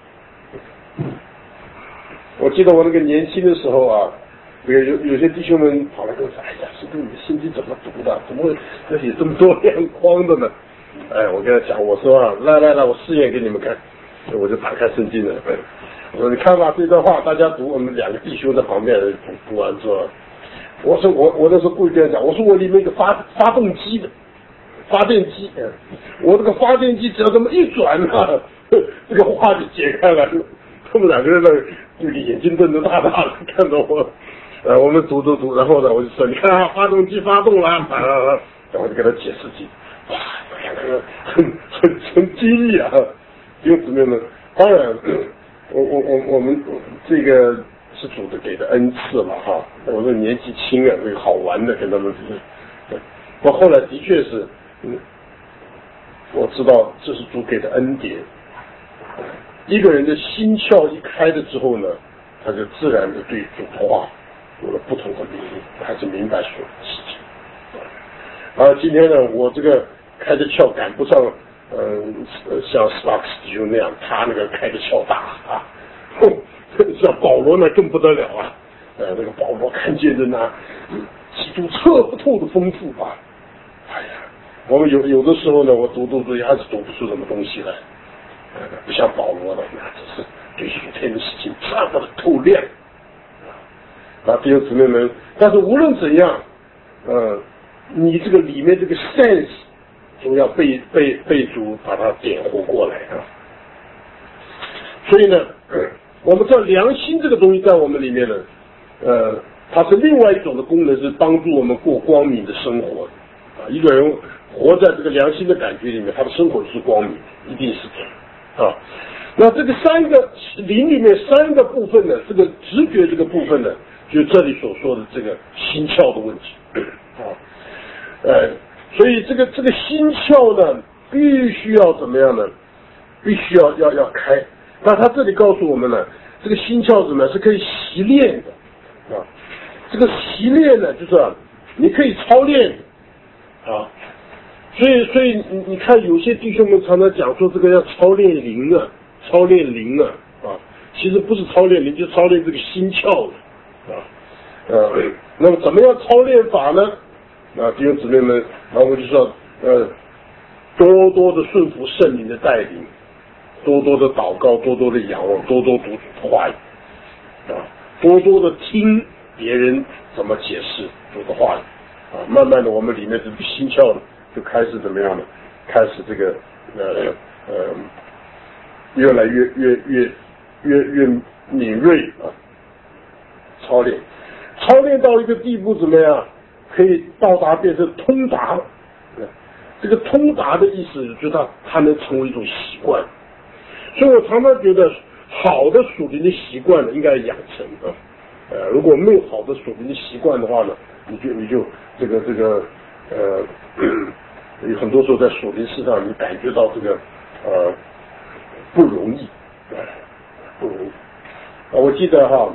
我记得我那个年轻的时候啊，有有有些弟兄们跑来跟我说：“哎呀，师父，你的圣经怎么读的？怎么会有这么多亮光的呢？”哎，我跟他讲，我说啊，来来来，我试验给你们看。我就打开圣经了。我说你看吧，这段话大家读，我们两个弟兄在旁边读读完之后，我说我我那时候故意跟他讲，我说我里面有个发发动机的发电机，我这个发电机只要这么一转啊，这个话就解开了。他们两个人呢，这个眼睛瞪得大大的看着我，呃，我们读读读，然后呢，我就说你看啊，发动机发动了，啊，然后我就给他解释解，哇，两个人很很很惊异啊。弟兄姊妹们，当然，我我我我们这个是主的给的恩赐嘛哈。我说年纪轻啊，这个好玩的跟他们是，我后来的确是，嗯，我知道这是主给的恩典。一个人的心窍一开了之后呢，他就自然的对主的话有了不同的领悟，开始明白所有的事情。啊，今天呢，我这个开的窍赶不上。嗯，像 Sparks 弟兄那样，他那个开的窍大啊，哼，像保罗那更不得了啊！呃，那个保罗看见的呢，基督测不透的丰富吧。哎呀，我们有有的时候呢，我读读读还是读不出什么东西来，呃，不像保罗的，那只是对属天的事情这么的透亮啊，弟兄姊妹们。但是无论怎样，呃，你这个里面这个 sense。总要被被被主把它点活过来啊！所以呢，我们知道良心这个东西在我们里面呢，呃，它是另外一种的功能，是帮助我们过光明的生活啊。一个人活在这个良心的感觉里面，他的生活是光明，一定是这样啊。那这个三个灵里面三个部分呢，这个直觉这个部分呢，就是这里所说的这个心窍的问题啊，呃。所以这个这个心窍呢，必须要怎么样呢？必须要要要开。那他这里告诉我们呢，这个心窍什么是可以习练的啊？这个习练呢，就是啊，你可以操练啊。所以所以你你看，有些弟兄们常常讲说这个要操练灵啊，操练灵啊啊，其实不是操练灵，就操练这个心窍的啊。呃，那么怎么样操练法呢？啊，弟兄姊妹们，然后我就说，呃，多多的顺服圣灵的带领，多多的祷告，多多的仰望，多多读主话语，啊，多多的听别人怎么解释主的话语，啊，慢慢的我们里面这个心窍呢，就开始怎么样呢？开始这个呃呃，越来越越越越越敏锐啊，操练，操练到一个地步怎么样？可以到达变成通达，这个通达的意思就是它它能成为一种习惯，所以我常常觉得好的属灵的习惯呢应该养成啊，呃，如果没有好的属灵的习惯的话呢，你就你就这个这个呃，有很多时候在属灵事上你感觉到这个呃不容易，呃，不容易啊，我记得哈，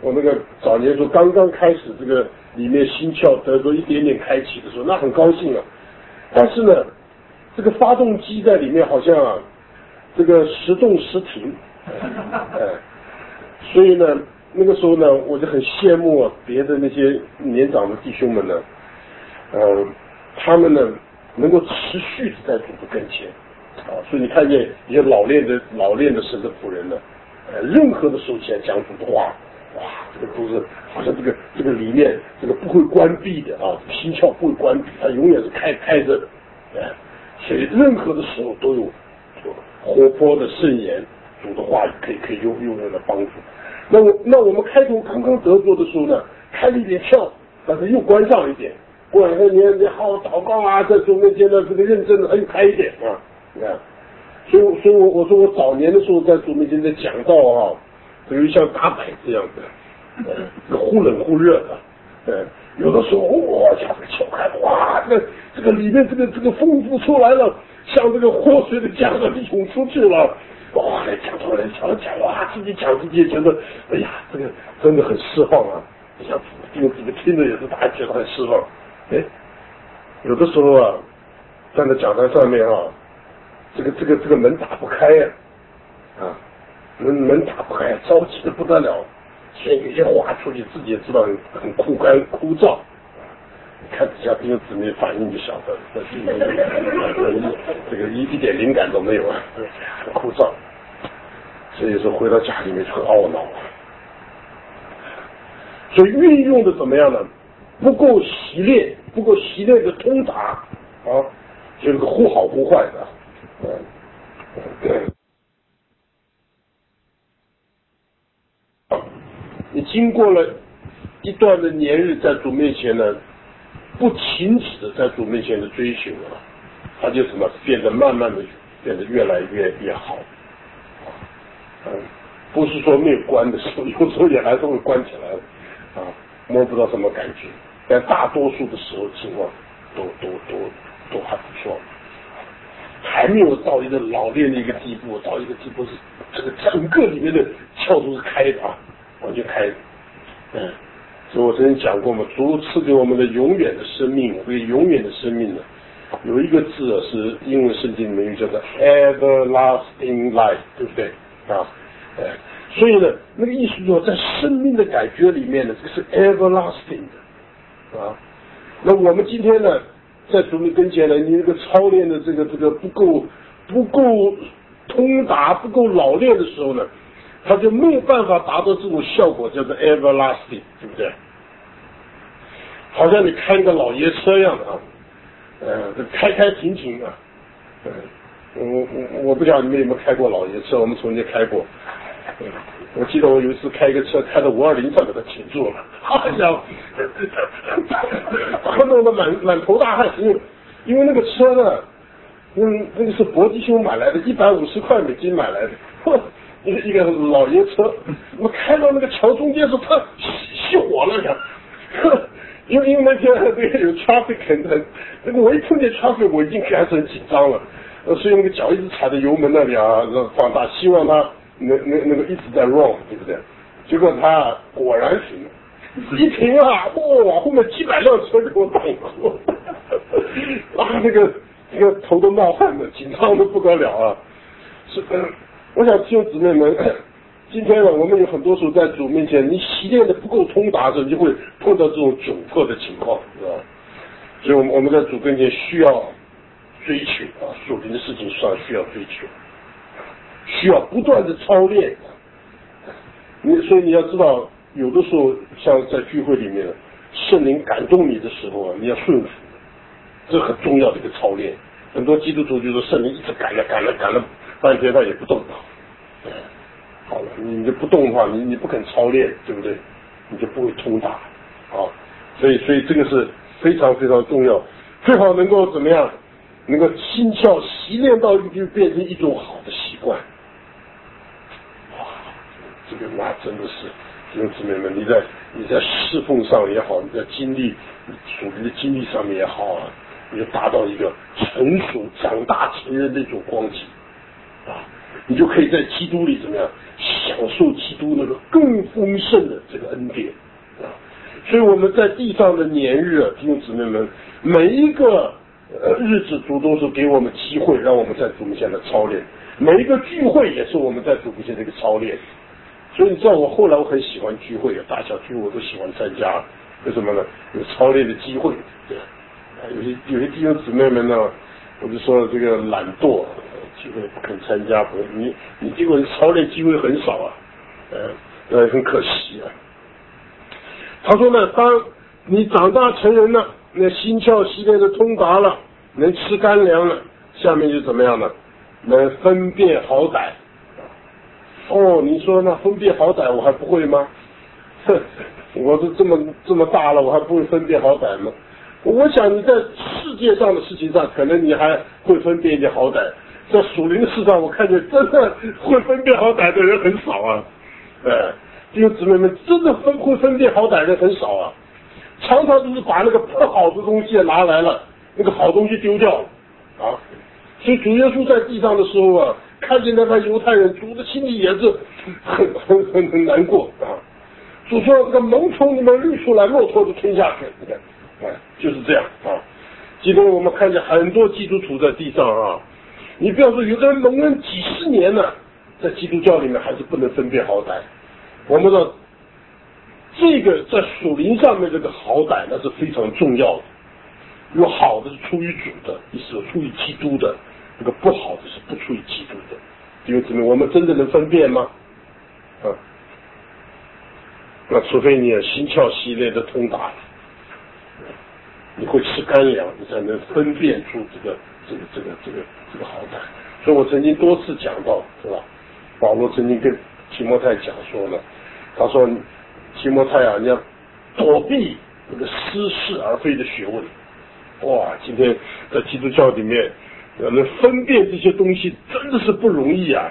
我那个早年时候刚刚开始这个里面心窍得说一点点开启的时候，那很高兴啊。但是呢，这个发动机在里面好像啊，这个时动时停，哎，所以呢，那个时候呢，我就很羡慕啊，别的那些年长的弟兄们呢，呃，他们呢能够持续的在主的跟前啊，所以你看见一些老练的老练的神的仆人呢，呃，任何的时候起来讲主的话，哇，这个都是好像这个这个里面这个不会关闭的啊，心窍不会关闭，它永远是开开着的，哎，所以任何的时候都有活泼的圣言，主的话语可以可以用用来帮助。那我那我们开头刚刚得救的时候呢，开了一点窍，但是又关上一点。过两年你好好祷告啊，在主面前的这个认证的又开一点啊，你看。所以所以我我说我早年的时候在主面前在讲道啊，等于像打摆这样的，呃，忽冷忽热的，呃，有的时候哇，一下子敲开，哇，这个这个里面这个这个丰富出来了，像这个活水的江河涌出去了。哇，来讲出来讲讲哇，自己讲自己也觉得，哎呀，这个真的很释放啊！像这个这个听着也是大家觉得很释放。哎，有的时候啊，站在讲台上面啊，这个这个这个门打不开呀、啊，啊，门门打不开，着急的不得了。所以有些话出去，自己也知道很很枯干枯燥。看底下弟兄姊妹反应就晓得，这这个一一点灵感都没有啊，很枯燥。所以说回到家里面就很懊恼。所以运用的怎么样呢？不够习练，不够习练的通达啊，就是个忽好忽坏的。嗯，对。你经过了一段的年日在主面前呢，不停止的在主面前的追求啊，他就什么变得慢慢的变得越来越越好。嗯，不是说没有关的时候，有时候也还是会关起来的啊，摸不到什么感觉，但大多数的时候情况都都都都还不错，还没有到一个老练的一个地步，到一个地步是这个整个里面的窍都是开的啊，完全开的。嗯，所以我曾经讲过嘛，主赐给我们的永远的生命，这个永远的生命呢，有一个字啊是英文圣经里面叫做 everlasting life， 对不对啊？呃，所以呢，那个意思说，在生命的感觉里面呢，这是 everlasting 的啊。那我们今天呢，在主的跟前呢，你那个操练的这个这个不够不够通达、不够老练的时候呢，他就没有办法达到这种效果，叫做 everlasting， 对不对？好像你开个老爷车一样的啊，呃，开开停停啊，呃。我我我不知道你们有没有开过老爷车，我们曾经开过。嗯，我记得我有一次开一个车，开到五二零上给它停住了，哎呀，把它弄得满满头大汗，因为因为那个车呢，嗯，那个是伯弟兄买来的，一百五十块美金买来的，呵，一个一个老爷车，我开到那个桥中间时候，它熄火了呀，呵。因为因为那天那个有 traffic 很那个我一碰见 traffic 我已经开始很紧张了，呃，所以那个脚一直踩在油门那里啊，放大，希望它那那那个一直在 run， 对不对？结果它果然停了，一停啊，哇，后面几百辆车给我挡住，啊，那个那个头都冒汗的，紧张的不得了啊！是，嗯，我想弟兄姊妹们。今天呢，我们有很多时候在主面前，你习练的不够通达的时候，你就会碰到这种窘迫的情况，是吧？所以，我们我们在主跟前需要追求啊，属灵的事情上需要追求，需要不断的操练。你所以你要知道，有的时候像在聚会里面，圣灵感动你的时候啊，你要顺服，这很重要的一个操练。很多基督徒就说圣灵一直赶了赶了赶了半天，他也不动。好了，你就不动的话，你你不肯操练，对不对？你就不会通达，啊，所以所以这个是非常非常重要，最好能够怎么样，能够心窍习练到就变成一种好的习惯。哇，这个那真的是弟兄姊妹们，你在你在侍奉上也好，你在经历属灵的经历上面也好啊，你就达到一个成熟长大成人的一种光景啊。你就可以在基督里怎么样享受基督那个更丰盛的这个恩典啊。所以我们在地上的年日啊，弟兄姊妹们，每一个呃日子主都是给我们机会，让我们在主面前的操练。每一个聚会也是我们在主面前的一个操练。所以你知道我后来我很喜欢聚会啊，大小聚会我都喜欢参加。为什么呢？有操练的机会。对，啊，有些有些弟兄姊妹们呢，我就说这个懒惰，聚会不肯参加，不你你结果操练机会很少啊，呃呃很可惜啊。他说呢，当你长大成人了，那心窍系列的通达了，能吃干粮了，下面就怎么样呢？能分辨好歹。哦，你说那分辨好歹我还不会吗？哼，我都这么这么大了，我还不会分辨好歹吗？我想你在世界上的事情上，可能你还会分辨一点好歹，在属灵的事上，我看见真的会分辨好歹的人很少啊。哎，弟兄姊妹们，真的分会分辨好歹的人很少啊，常常就是把那个不好的东西拿来了，那个好东西丢掉了啊。所以主耶稣在地上的时候啊，看见那帮犹太人，主的心里也是很很很很难过啊。主说这个虻从你们滤出来，骆驼就吞下去，你看，哎，就是这样啊。今天我们看见很多基督徒在地上啊，你不要说有的人蒙恩几十年了，在基督教里面还是不能分辨好歹。我们说这个在属灵上面这个好歹那是非常重要的，有好的是出于主的，也是出于基督的，这个不好的是不出于基督的。弟兄姊妹，我们真的能分辨吗？啊，那除非你有心窍系列的通达，你会吃干粮，你才能分辨出这个这个这个这个这个好歹。所以我曾经多次讲到，是吧？保罗曾经跟提摩太讲说呢，他说提摩太啊，你要躲避这个似是而非的学问。哇，今天在基督教里面能分辨这些东西真的是不容易啊。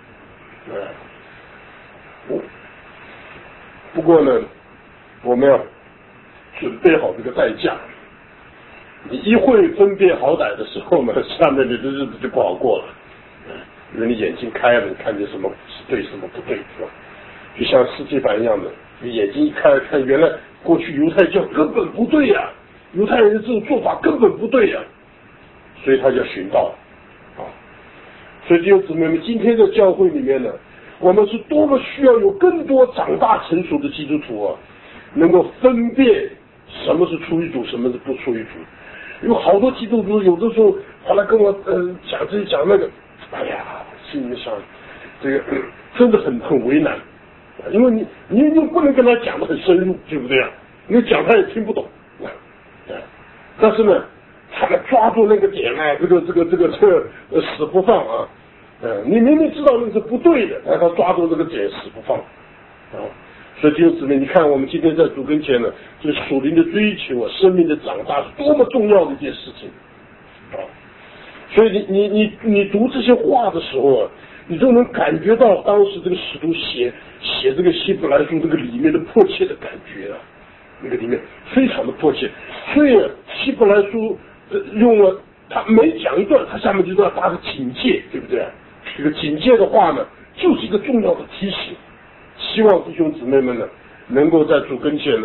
嗯，不过呢，我们要准备好这个代价。你一会分辨好歹的时候呢，下面的日子就不好过了。因为你眼睛开了，你看见什么是对，什么不对，是吧？就像世界版一样的，你眼睛一开了，看原来过去犹太教根本不对呀、啊，犹太人的这种做法根本不对呀、啊，所以他就寻道啊。所以弟兄姊妹们，今天的教会里面呢，我们是多么需要有更多长大成熟的基督徒啊，能够分辨什么是出于主，什么是不出于主。有好多基督徒有的时候后来跟我呃讲这讲那个，哎呀，心里面想这个、呃、真的很很为难，因为你你又不能跟他讲得很深入，对不对啊？你讲他也听不懂啊。但是呢，他们抓住那个点啊，这个这个这个这个呃死不放啊。呃，你明明知道那个是不对的，但他抓住这个点死不放啊。所以弟兄姊妹，你看我们今天在主跟前呢，这个属灵的追求啊，生命的长大是多么重要的一件事情啊！所以你你你你读这些话的时候啊，你就能感觉到当时这个使徒写写这个希伯来书这个里面的迫切的感觉啊，那个里面非常的迫切。所以希伯来书用了他每讲一段，他下面就要打个警戒，对不对？这个警戒的话呢，就是一个重要的提醒。希望弟兄姊妹们呢，能够在主跟前呢，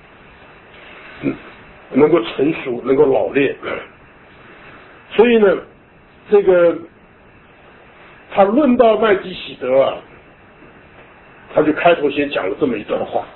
能够成熟，能够老练。所以呢，这个他论到麦基洗德啊，他就开头先讲了这么一段话。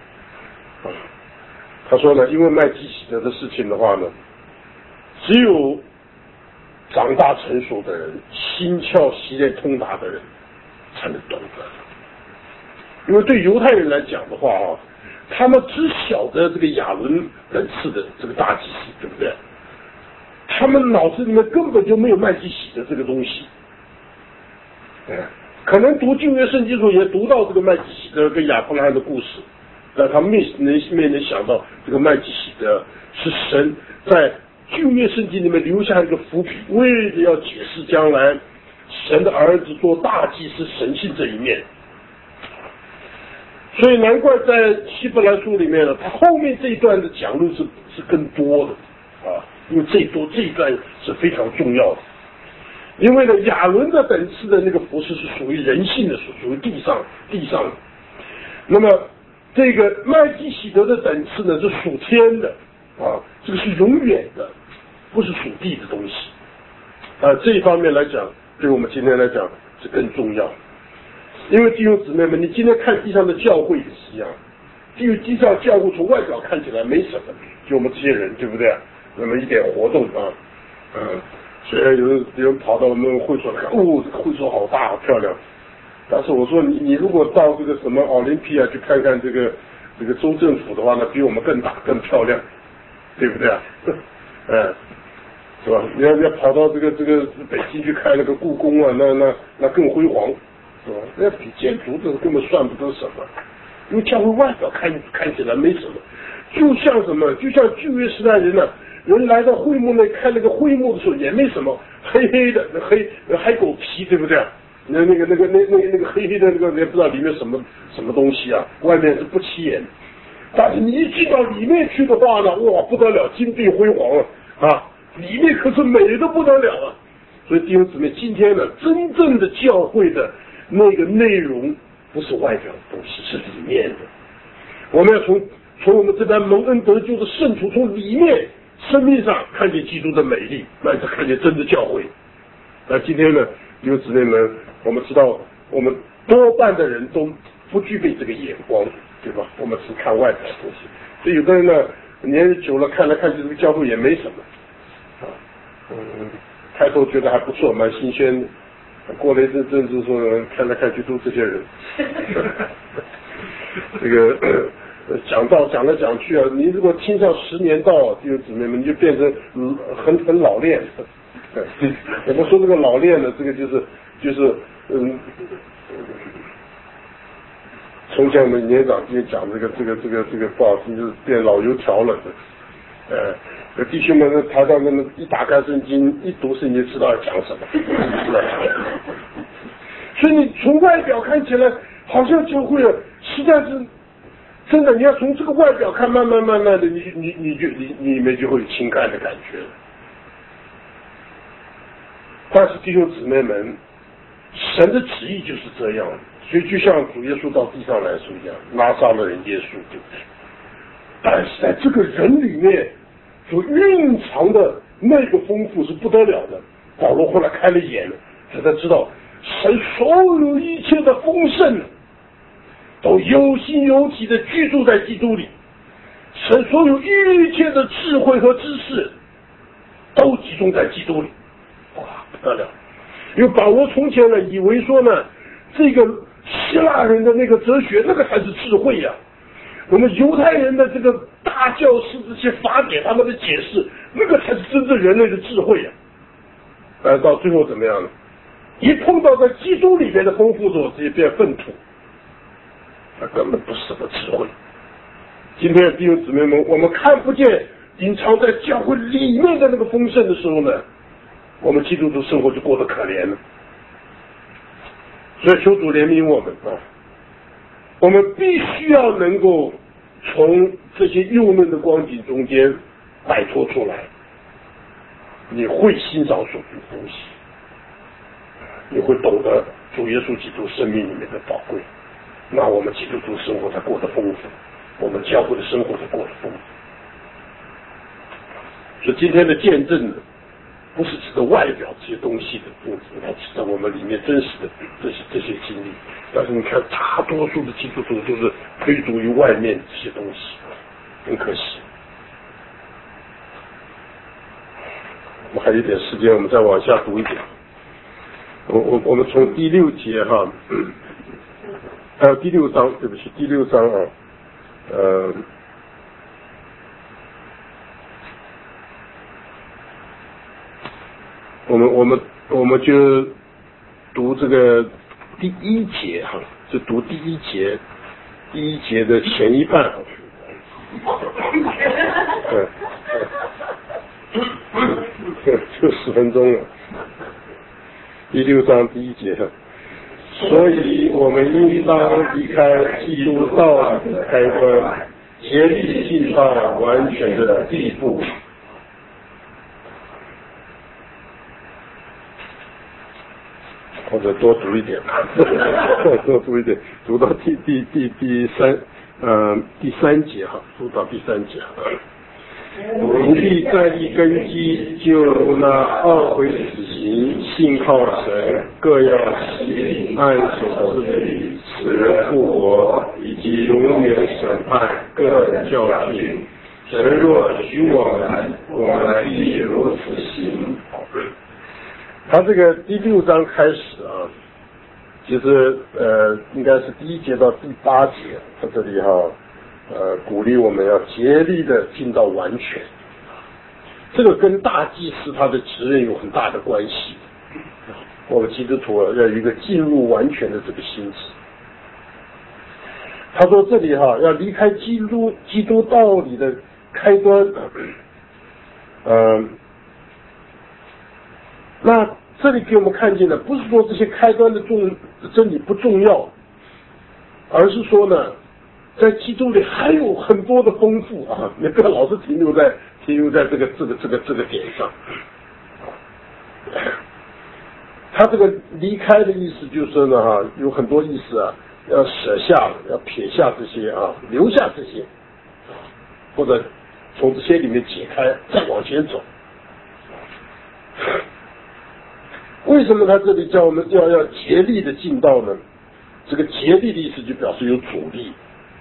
他说呢，因为麦基洗德的事情的话呢，只有长大成熟的人、心窍习练通达的人才能懂得。因为对犹太人来讲的话啊，他们只晓得这个亚伦等次的这个大祭司，对不对？他们脑子里面根本就没有麦基洗德这个东西。嗯，可能读旧约圣经时候也读到这个麦基洗德跟亚伯拉罕的故事，但他没能没能想到这个麦基洗德是神在旧约圣经里面留下一个伏笔，为了要解释将来神的儿子做大祭司神性这一面。所以难怪在希伯来书里面呢，他后面这一段的讲论是是更多的啊，因为这一多这一段是非常重要的。 因为呢，亚伦的等次的那个服饰是属于人性的，属属于地上地上的。那么这个麦基洗德的等次呢，是属天的啊，这个是永远的，不是属地的东西啊。这一方面来讲，对我们今天来讲是更重要。因为弟兄姊妹们，你今天看地上的教会也是一样，地地上教会从外表看起来没什么，就我们这些人，对不对？那么一点活动啊，嗯。虽然有人有人跑到我们会所来看，哦，这个会所好大，好漂亮。但是我说你你如果到这个什么奥林匹亚去看看这个这个州政府的话呢，比我们更大更漂亮，对不对啊？嗯，是吧？你要你要跑到这个这个北京去看那个故宫啊，那那那更辉煌，是吧？那比建筑这个根本算不得什么，因为教会外表看看起来没什么，就像什么，就像旧约时代人呢、啊。人来到会幕那看那个会幕的时候也没什么，黑黑的，那黑海狗皮，对不对？那那个那个那那那个黑黑的那个也不知道里面什么什么东西啊，外面是不起眼。但是你一进到里面去的话呢，哇，不得了，金碧辉煌了啊！里面可是美的不得了啊！所以弟兄姊妹，今天呢，真正的教会的那个内容不是外表的东西，是里面的。我们要从从我们这边蒙恩得救的圣徒，从里面。生命上看见基督的美丽，乃至看见真的教会。那今天呢，弟兄姊妹们，我们知道，我们多半的人都不具备这个眼光，对吧？我们只看外表的东西。所以有的人呢，年纪久了看来看去，这个教会也没什么啊。嗯，开头觉得还不错，蛮新鲜的。过了一阵阵子说，看来看去都这些人。这个。讲道讲来讲去啊，你如果听上十年道，弟兄姊妹们，你就变成很很老练。我们说这个老练呢，这个就是就是嗯，从前我们年长今天讲这个这个这个这个不好听，就是变老油条了。呃，弟兄们台上那么一打开圣经，一读圣经，知道要讲什么。所以你从外表看起来好像教会了，实在是。真的，你要从这个外表看，慢慢慢慢的，你你你就你你里面就会有情感的感觉。但是弟兄姊妹们，神的旨意就是这样，所以就像主耶稣到地上来说一样，拿撒勒人耶稣，对不对？但是在这个人里面所蕴藏的那个丰富是不得了的。保罗后来开了眼了，他才知道神所有一切的丰盛。都有心有体的居住在基督里，神所有一切的智慧和知识都集中在基督里，哇，不得了！因为保罗从前呢，以为说呢，这个希腊人的那个哲学，那个才是智慧呀、啊。我们犹太人的这个大教师这些法典，他们的解释，那个才是真正人类的智慧呀、啊。呃，到最后怎么样呢？一碰到在基督里面的丰富所，这些变粪土。那根本不是什么智慧。今天弟兄姊妹们，我们看不见隐藏在教会里面的那个丰盛的时候呢，我们基督徒生活就过得可怜了。所以求主怜悯我们啊！我们必须要能够从这些幼嫩的光景中间摆脱出来。你会欣赏属灵的东西，你会懂得主耶稣基督生命里面的宝贵。那我们基督徒生活才过得丰富，我们教会的生活才过得丰富。所以今天的见证呢，不是指的外表这些东西的丰富，它指的我们里面真实的这些这些经历。但是你看，大多数的基督徒都是追逐于外面这些东西，很可惜。我们还有一点时间，我们再往下读一点。我我我们从第六节哈。还有第六章，对不起，第六章啊，呃，我们我们我们就读这个第一节哈，就读第一节，第一节的前一半，对，就十分钟了，第六章第一节。所以我们应当离开基督道理的开端，竭力进到完全的地步。 者多读一点，多读一点，读到第第第第三呃第三节哈，读到第三节。奴隶站立根基，就那二回死刑，信靠神，各要洗按手之礼，使人复活，以及永远审判，各人教训。神若许我们，我们必如此行。他这个第六章开始啊，其实呃应该是第一节到第八节，他这里哈。呃，鼓励我们要竭力的尽到完全，这个跟大祭司他的职任有很大的关系。我们基督徒要有一个进入完全的这个心智。他说这里哈要离开基督基督道理的开端，嗯、呃，那这里给我们看见的不是说这些开端的重真理不重要，而是说呢。在基督里还有很多的丰富啊！你不要老是停留在停留在这个这个这个这个点上。他这个离开的意思就是呢哈，有很多意思啊，要舍下，要撇下这些啊，留下这些，或者从这些里面解开，再往前走。为什么他这里叫我们要要竭力的进道呢？这个竭力的意思就表示有阻力。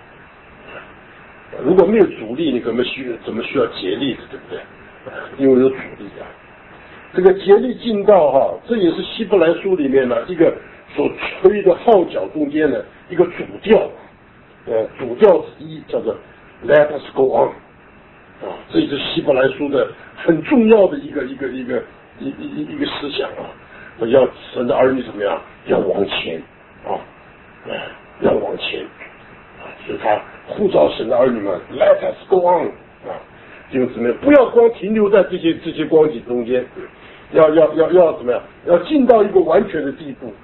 如果没有阻力，你可能需怎么需要竭力的，对不对？因为有阻力啊。这个竭力进道哈，这也是希伯来书里面呢一个所吹的号角中间的一个主调，呃，主调之一叫做 Let us go on 啊，这也是希伯来书的很重要的一个一个一个一一一个思想啊，要神的儿女怎么样？要往前啊，呃，要往前。所以他呼召神的儿女们 ，Let us go on 啊，就是怎么样？不要光停留在这些这些光景中间，要要要要怎么样？要进到一个完全的地步。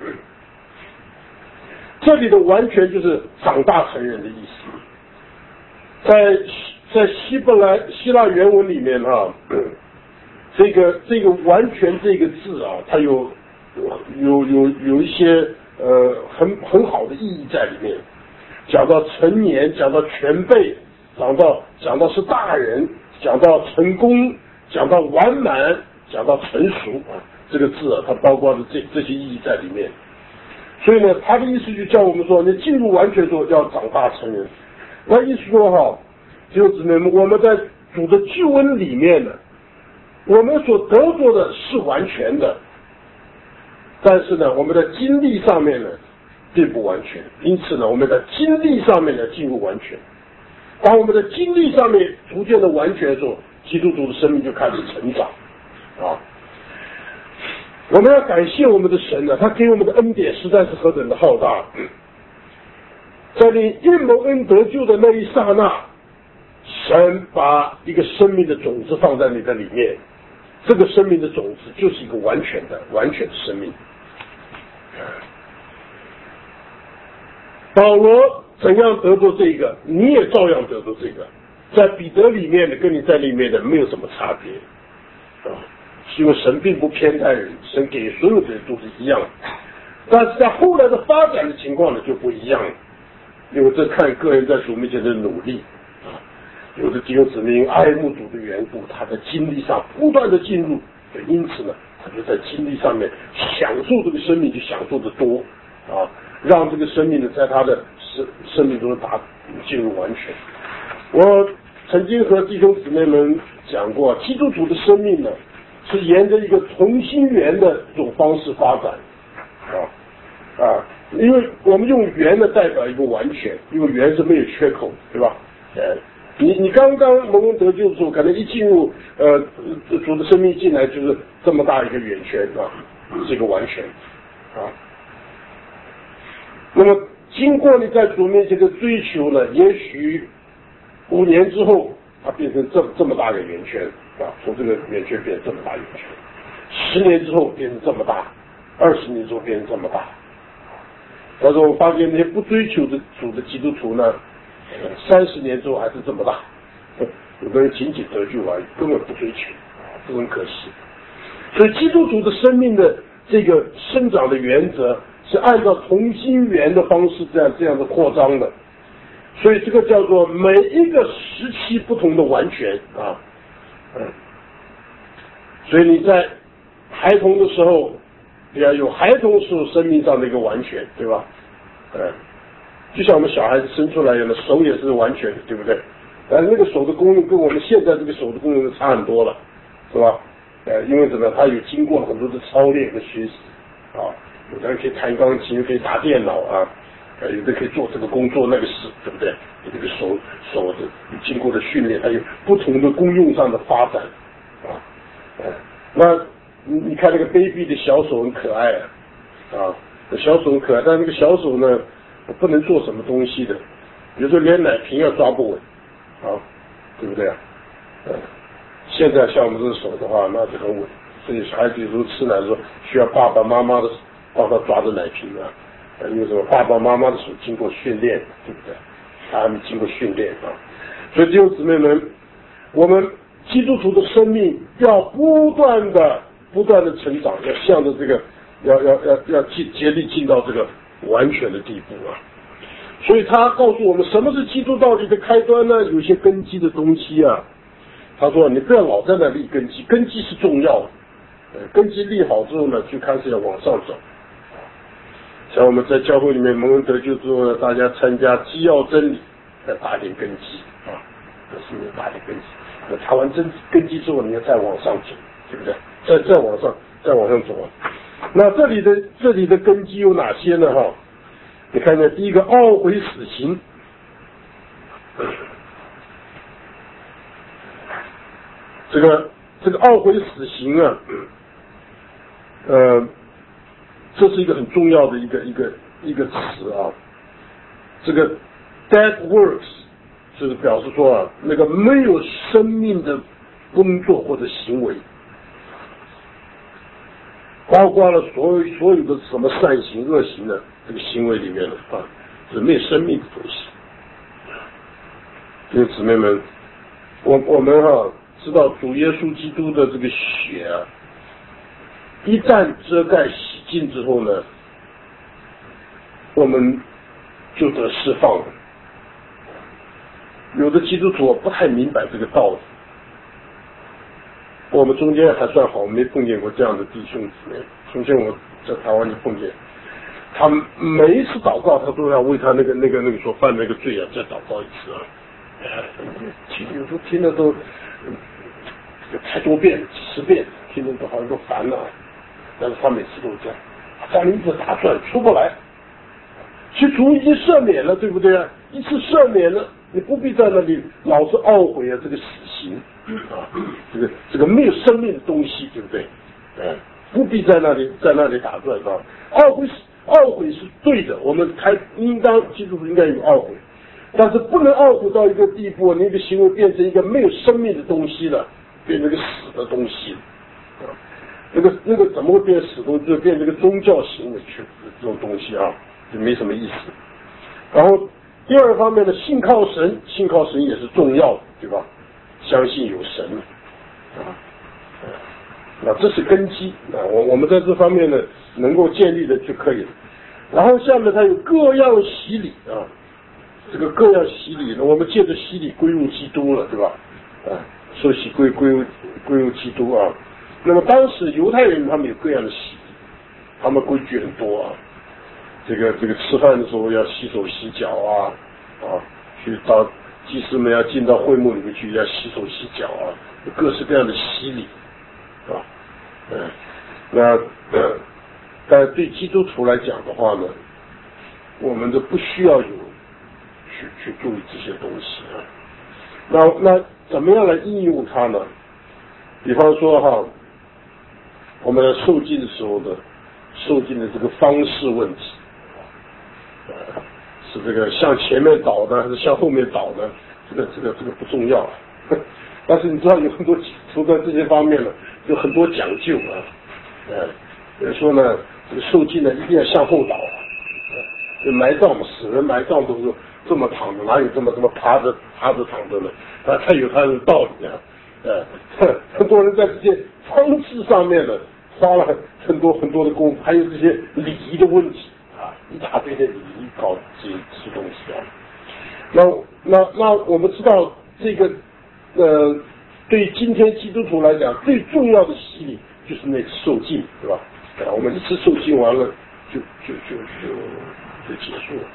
这里的完全就是长大成人的意思。在在希伯来希腊原文里面啊，这个这个完全这个字啊，它有有有有一些呃很很好的意义在里面。讲到成年，讲到全备，讲到讲到是大人，讲到成功，讲到完满，讲到成熟啊，这个字啊，它包括的这这些意义在里面。所以呢，他的意思就叫我们说，你进入完全说要长大成人。那意思说哈，就姊妹们，我们在主的救恩里面呢，我们所得着的是完全的，但是呢，我们的经历上面呢。并不完全，因此呢，我们在经历上面呢进入完全。当我们的经历上面逐渐的完全的时候，基督徒的生命就开始成长啊。我们要感谢我们的神呢，他给我们的恩典实在是何等的浩大。在你因蒙恩得救的那一刹那，神把一个生命的种子放在你的里面，这个生命的种子就是一个完全的、完全的生命。保罗怎样得着这个，你也照样得着这个。在彼得里面的跟你在里面的没有什么差别啊，是因为神并不偏待人，神给所有的人都是一样的。但是在后来的发展的情况呢就不一样了，因为这看个人在主面前的努力啊，有的弟兄姊妹因爱慕主的缘故，他在经历上不断的进入，因此呢，他就在经历上面享受这个生命就享受的多啊。让这个生命呢，在他的生生命中达进入完全。我曾经和弟兄姊妹们讲过，基督徒的生命呢，是沿着一个同心圆的这种方式发展，啊啊，因为我们用圆呢代表一个完全，因为圆是没有缺口，对吧？呃，你你刚刚蒙恩得救的时候，可能一进入呃主的生命进来就是这么大一个圆圈啊，是一个完全啊。那么经过你在主面前的追求呢，也许五年之后它变成这这么大个圆圈啊，从这个圆圈变成这么大圆圈，十年之后变成这么大，二十年之后变成这么大。但是我发现那些不追求的主的基督徒呢，三十年之后还是这么大，有的人仅仅得救而已，根本不追求，这很可惜。所以基督徒的生命的这个生长的原则是按照同心圆的方式这样这样的扩张的，所以这个叫做每一个时期不同的完全啊，嗯，所以你在孩童的时候要有孩童时候生命上的一个完全，对吧？嗯，就像我们小孩子生出来的手也是完全的，对不对？但是那个手的功用跟我们现在这个手的功用差很多了，是吧？呃，因为怎么样，他有经过了很多的操练和学习啊，有的人可以弹钢琴，可以打电脑啊，呃，有的可以做这个工作那个事，对不对？这个手手的经过了训练，它有不同的功用上的发展啊。呃、那你你看那个 baby 的小手很可爱啊，啊，小手很可爱，但那个小手呢，不能做什么东西的，比如说连奶瓶要抓不稳，啊，对不对啊？呃现在像我们这个手的话，那就很稳。所以小孩子有时候吃奶的时候，需要爸爸妈妈的帮他抓着奶瓶啊。呃，因为什么？爸爸妈妈的手经过训练，对不对？他们经过训练啊。所以弟兄姊妹们，我们基督徒的生命要不断的、不断的成长，要向着这个，要要要要尽竭力进到这个完全的地步啊。所以他告诉我们，什么是基督道理的开端呢？有些根基的东西啊。他说：“你不要老在那立根基，根基是重要的。呃，根基立好之后呢，就开始要往上走。像我们在教会里面蒙恩得救之后呢，大家参加基要真理，再打点根基啊，这是打点根基。那打完真根基之后，你要再往上走，对不对？再再往上，再往上走啊。那这里的这里的根基有哪些呢？哈，你看看，第一个懊悔死刑。”这个这个懊悔死刑啊，呃，这是一个很重要的一个一个一个词啊。这个 dead works 就是表示说啊，那个没有生命的工作或者行为，包括了所有所有的什么善行恶行的这个行为里面的啊，是没有生命的东西。所以姊妹们，我我们哈、啊。知道主耶稣基督的这个血啊，一旦遮盖洗净之后呢，我们就得释放了。有的基督徒不太明白这个道理，我们中间还算好，没碰见过这样的弟兄姊妹。从前我在台湾就碰见，他每一次祷告，他都要为他那个那个那个所犯的那个罪啊，再祷告一次啊。听有时候听的都。太多遍，几十遍，听得都好像都烦了。但是他每次都这样，这样一直打转出不来。其实主已经赦免了，对不对啊？一次赦免了，你不必在那里老是懊悔啊，这个死刑啊，这个这个没有生命的东西，对不对？嗯，不必在那里在那里打转啊。懊悔懊悔是对的，我们才应当基督徒应该有懊悔，但是不能懊悔到一个地步，那个行为变成一个没有生命的东西了。变成个死的东西，啊，那个那个怎么会变死东西？就变成个宗教行为去这种东西啊，就没什么意思。然后第二方面呢，信靠神，信靠神也是重要的，对吧？相信有神啊，那这是根基啊。我我们在这方面呢，能够建立的就可以了。然后下面它有各样洗礼啊，这个各样洗礼呢，我们借着洗礼归入基督了，对吧？啊。受洗归归入归入基督啊，那么当时犹太人他们有各样的洗礼，他们规矩很多啊，这个这个吃饭的时候要洗手洗脚啊，啊，去到祭司们要进到会幕里面去要洗手洗脚啊，各式各样的洗礼啊，嗯，那呃，但对基督徒来讲的话呢，我们都不需要有去去注意这些东西啊，那那。怎么样来应用它呢？比方说哈，我们受浸的时候的受浸的这个方式问题，呃，是这个向前面倒呢，还是向后面倒呢？这个这个这个不重要，但是你知道有很多除了这些方面呢，有很多讲究啊。呃，比如说呢，这个受浸呢一定要向后倒，呃，埋葬嘛，死人埋葬都是这么躺的，哪有这么这么趴着趴着躺着呢？啊，它有它的道理啊，呃，很多人在这些方式上面呢， 花了很很多很多的功夫，还有这些礼仪的问题啊，一大堆的礼仪搞这这些东西啊。那那那我们知道这个呃，对今天基督徒来讲最重要的洗礼就是那次受浸，对吧？啊，我们一次受浸完了就就就就就结束了。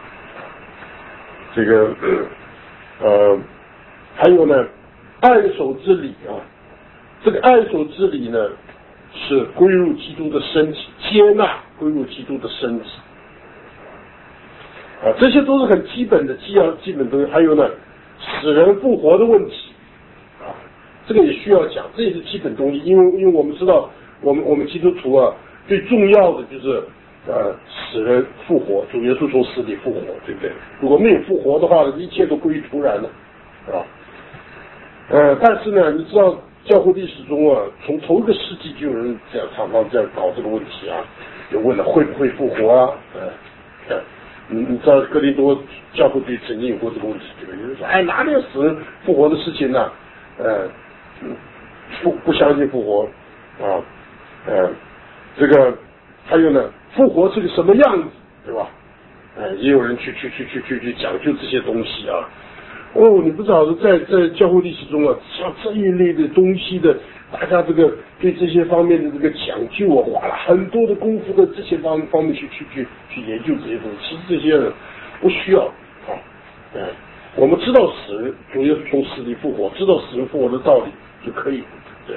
这个呃，还有呢，按手之礼啊，这个按手之礼呢，是归入基督的身体，接纳归入基督的身体啊，这些都是很基本的基要基本东西。还有呢，死人复活的问题啊，这个也需要讲，这也是基本东西。因为因为我们知道，我们我们基督徒啊，最重要的就是呃死人复活，主耶稣从死里复活，对不对？如果没有复活的话，一切都归于突然了啊。呃，但是呢，你知道教会历史中啊，从头一个世纪就有人这样常常这样搞这个问题啊，就问了会不会复活啊？呃，呃你你知道哥林多教会里曾经有过这个问题，对吧？有人说，哎，哪里有死人复活的事情呢？呃，不不相信复活啊，呃，这个还有呢，复活是个什么样子，对吧？呃，也有人去去去去去去讲究这些东西啊。哦，你不知道在在教会历史中啊，像这一类的东西的，大家这个对这些方面的这个讲究啊，花了很多的功夫的这些方方面去去去去研究这些东西。其实这些人不需要啊，嗯，我们知道死人主要是从死里复活，知道死人复活的道理就可以，对。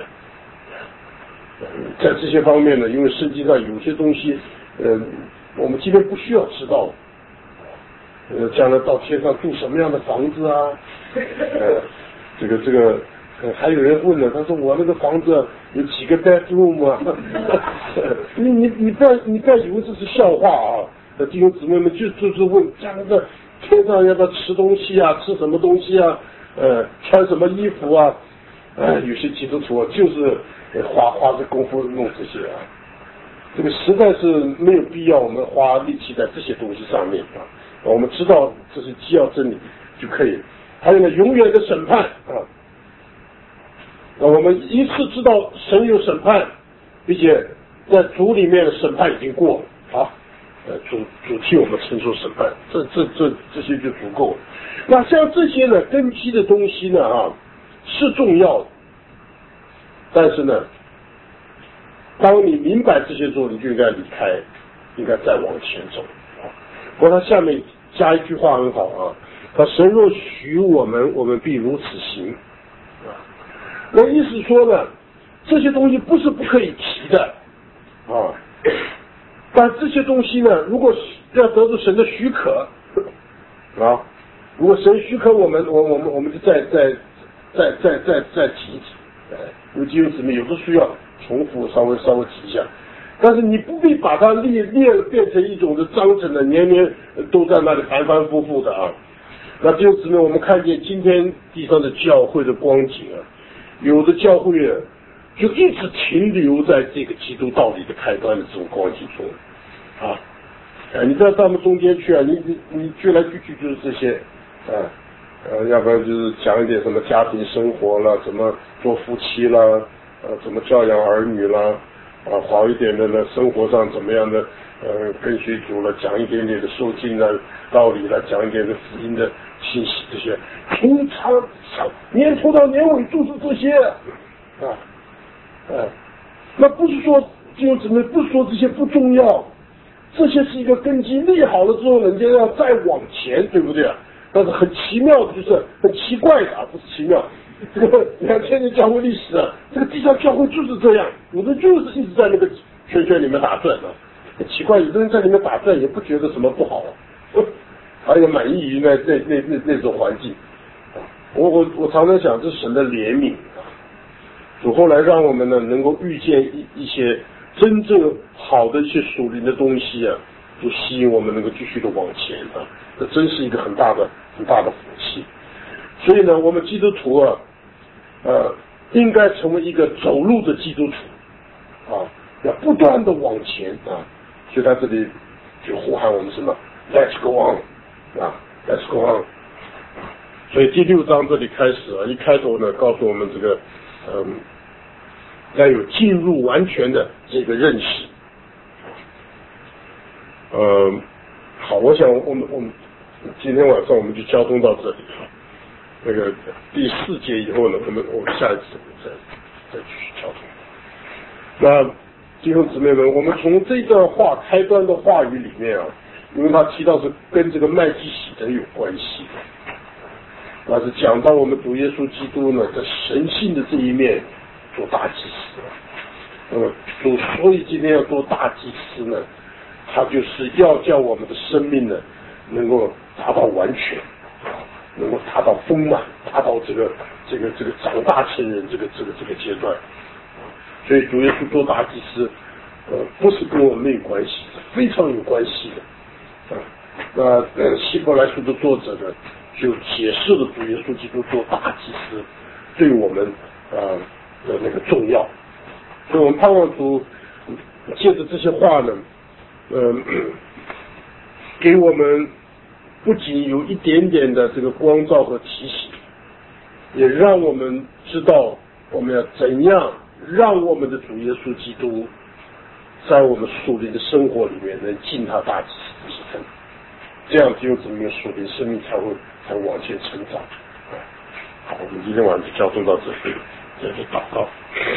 在这些方面呢，因为圣经上有些东西，呃，我们今天不需要知道。呃，将来到天上住什么样的房子啊？呃，这个这个，呃、还有人问了，他说我那个房子有几个 bedroom 啊？你你你不要你不要以为这是笑话啊！弟兄姊妹们就就是问，将来在天上要不要吃东西啊？吃什么东西啊？呃，穿什么衣服啊？呃，有些基督徒就是花花这功夫弄这些啊，这个实在是没有必要我们花力气在这些东西上面啊。我们知道这是基要真理就可以。还有呢，永远的审判啊，那我们一次知道神有审判，并且在主里面的审判已经过了啊，呃，主主替我们承受审判，这这这这些就足够了。那像这些呢根基的东西呢啊是重要的，但是呢，当你明白这些之后，你就应该离开，应该再往前走啊。不过他下面加一句话很好啊，他神若许我们，我们必如此行啊。那意思说呢，这些东西不是不可以提的啊，但这些东西呢，如果要得到神的许可啊，如果神许可我们，我我们我们就再再再再再再提一提，哎，因为弟兄姊妹有的需要重复稍微稍微提一下。但是你不必把它列列变成一种的章程的，年年都在那里反反复复的啊。那弟兄姊妹，我们看见今天地上的教会的光景啊，有的教会啊，就一直停留在这个基督道理的开端的这种光景中啊。啊，你到他们中间去啊，你你你聚来聚去就是这些啊，呃，要不然就是讲一点什么家庭生活了，怎么做夫妻了，呃，怎么教养儿女了。啊，好一点的呢，生活上怎么样的？呃，跟随主了，讲一点点的受尽的道理了，讲一点的福音的信息，这些从长年头到年尾就是这些啊，啊，那不是说就怎么不是说这些不重要，这些是一个根基立好了之后，人家要再往前，对不对啊？但是很奇妙的，就是很奇怪的啊，不是奇妙。这个两千年教会历史啊，这个地上教会就是这样，有的就是一直在那个圈圈里面打转啊。很奇怪，有的人在里面打转也不觉得什么不好，而且满意于那那那那那种环境。我我我常常想，这是神的怜悯啊。主后来让我们呢能够遇见一一些真正好的一些属灵的东西啊，就吸引我们能够继续的往前啊。这真是一个很大的很大的福气。所以呢，我们基督徒啊，呃，应该成为一个走路的基督徒啊，要不断的往前啊。所以他这里就呼喊我们什么 ？Let's go on 啊 ，Let's go on。所以第六章这里开始啊，一开头呢，告诉我们这个，嗯， 要有进入完全的这个认识。呃，好，我想我们我们今天晚上我们就交通到这里。那个第四节以后呢，我们我们下一次再再继续交通。那弟兄姊妹们，我们从这段话开端的话语里面啊，因为他提到是跟这个麦基洗德有关系的，那是讲到我们主耶稣基督呢在神性的这一面做大祭司。那么主所以今天要做大祭司呢，他就是要叫我们的生命呢能够达到完全，能够达到丰满，达到这个这个这个长大成人这个这个这个阶段。所以主耶稣做大祭司，呃，不是跟我们没有关系，是非常有关系的。啊，那呃希伯来书的作者呢，就解释了主耶稣基督做大祭司对我们呃的那个重要。所以我们盼望主借着这些话呢，呃，给我们不仅有一点点的这个光照和提醒，也让我们知道我们要怎样让我们的主耶稣基督在我们属灵的生活里面能尽他大祭司之分，这样只有这么一个属灵生命才会才会往前成长。好，我们今天晚上就交通到这里，这是祷告。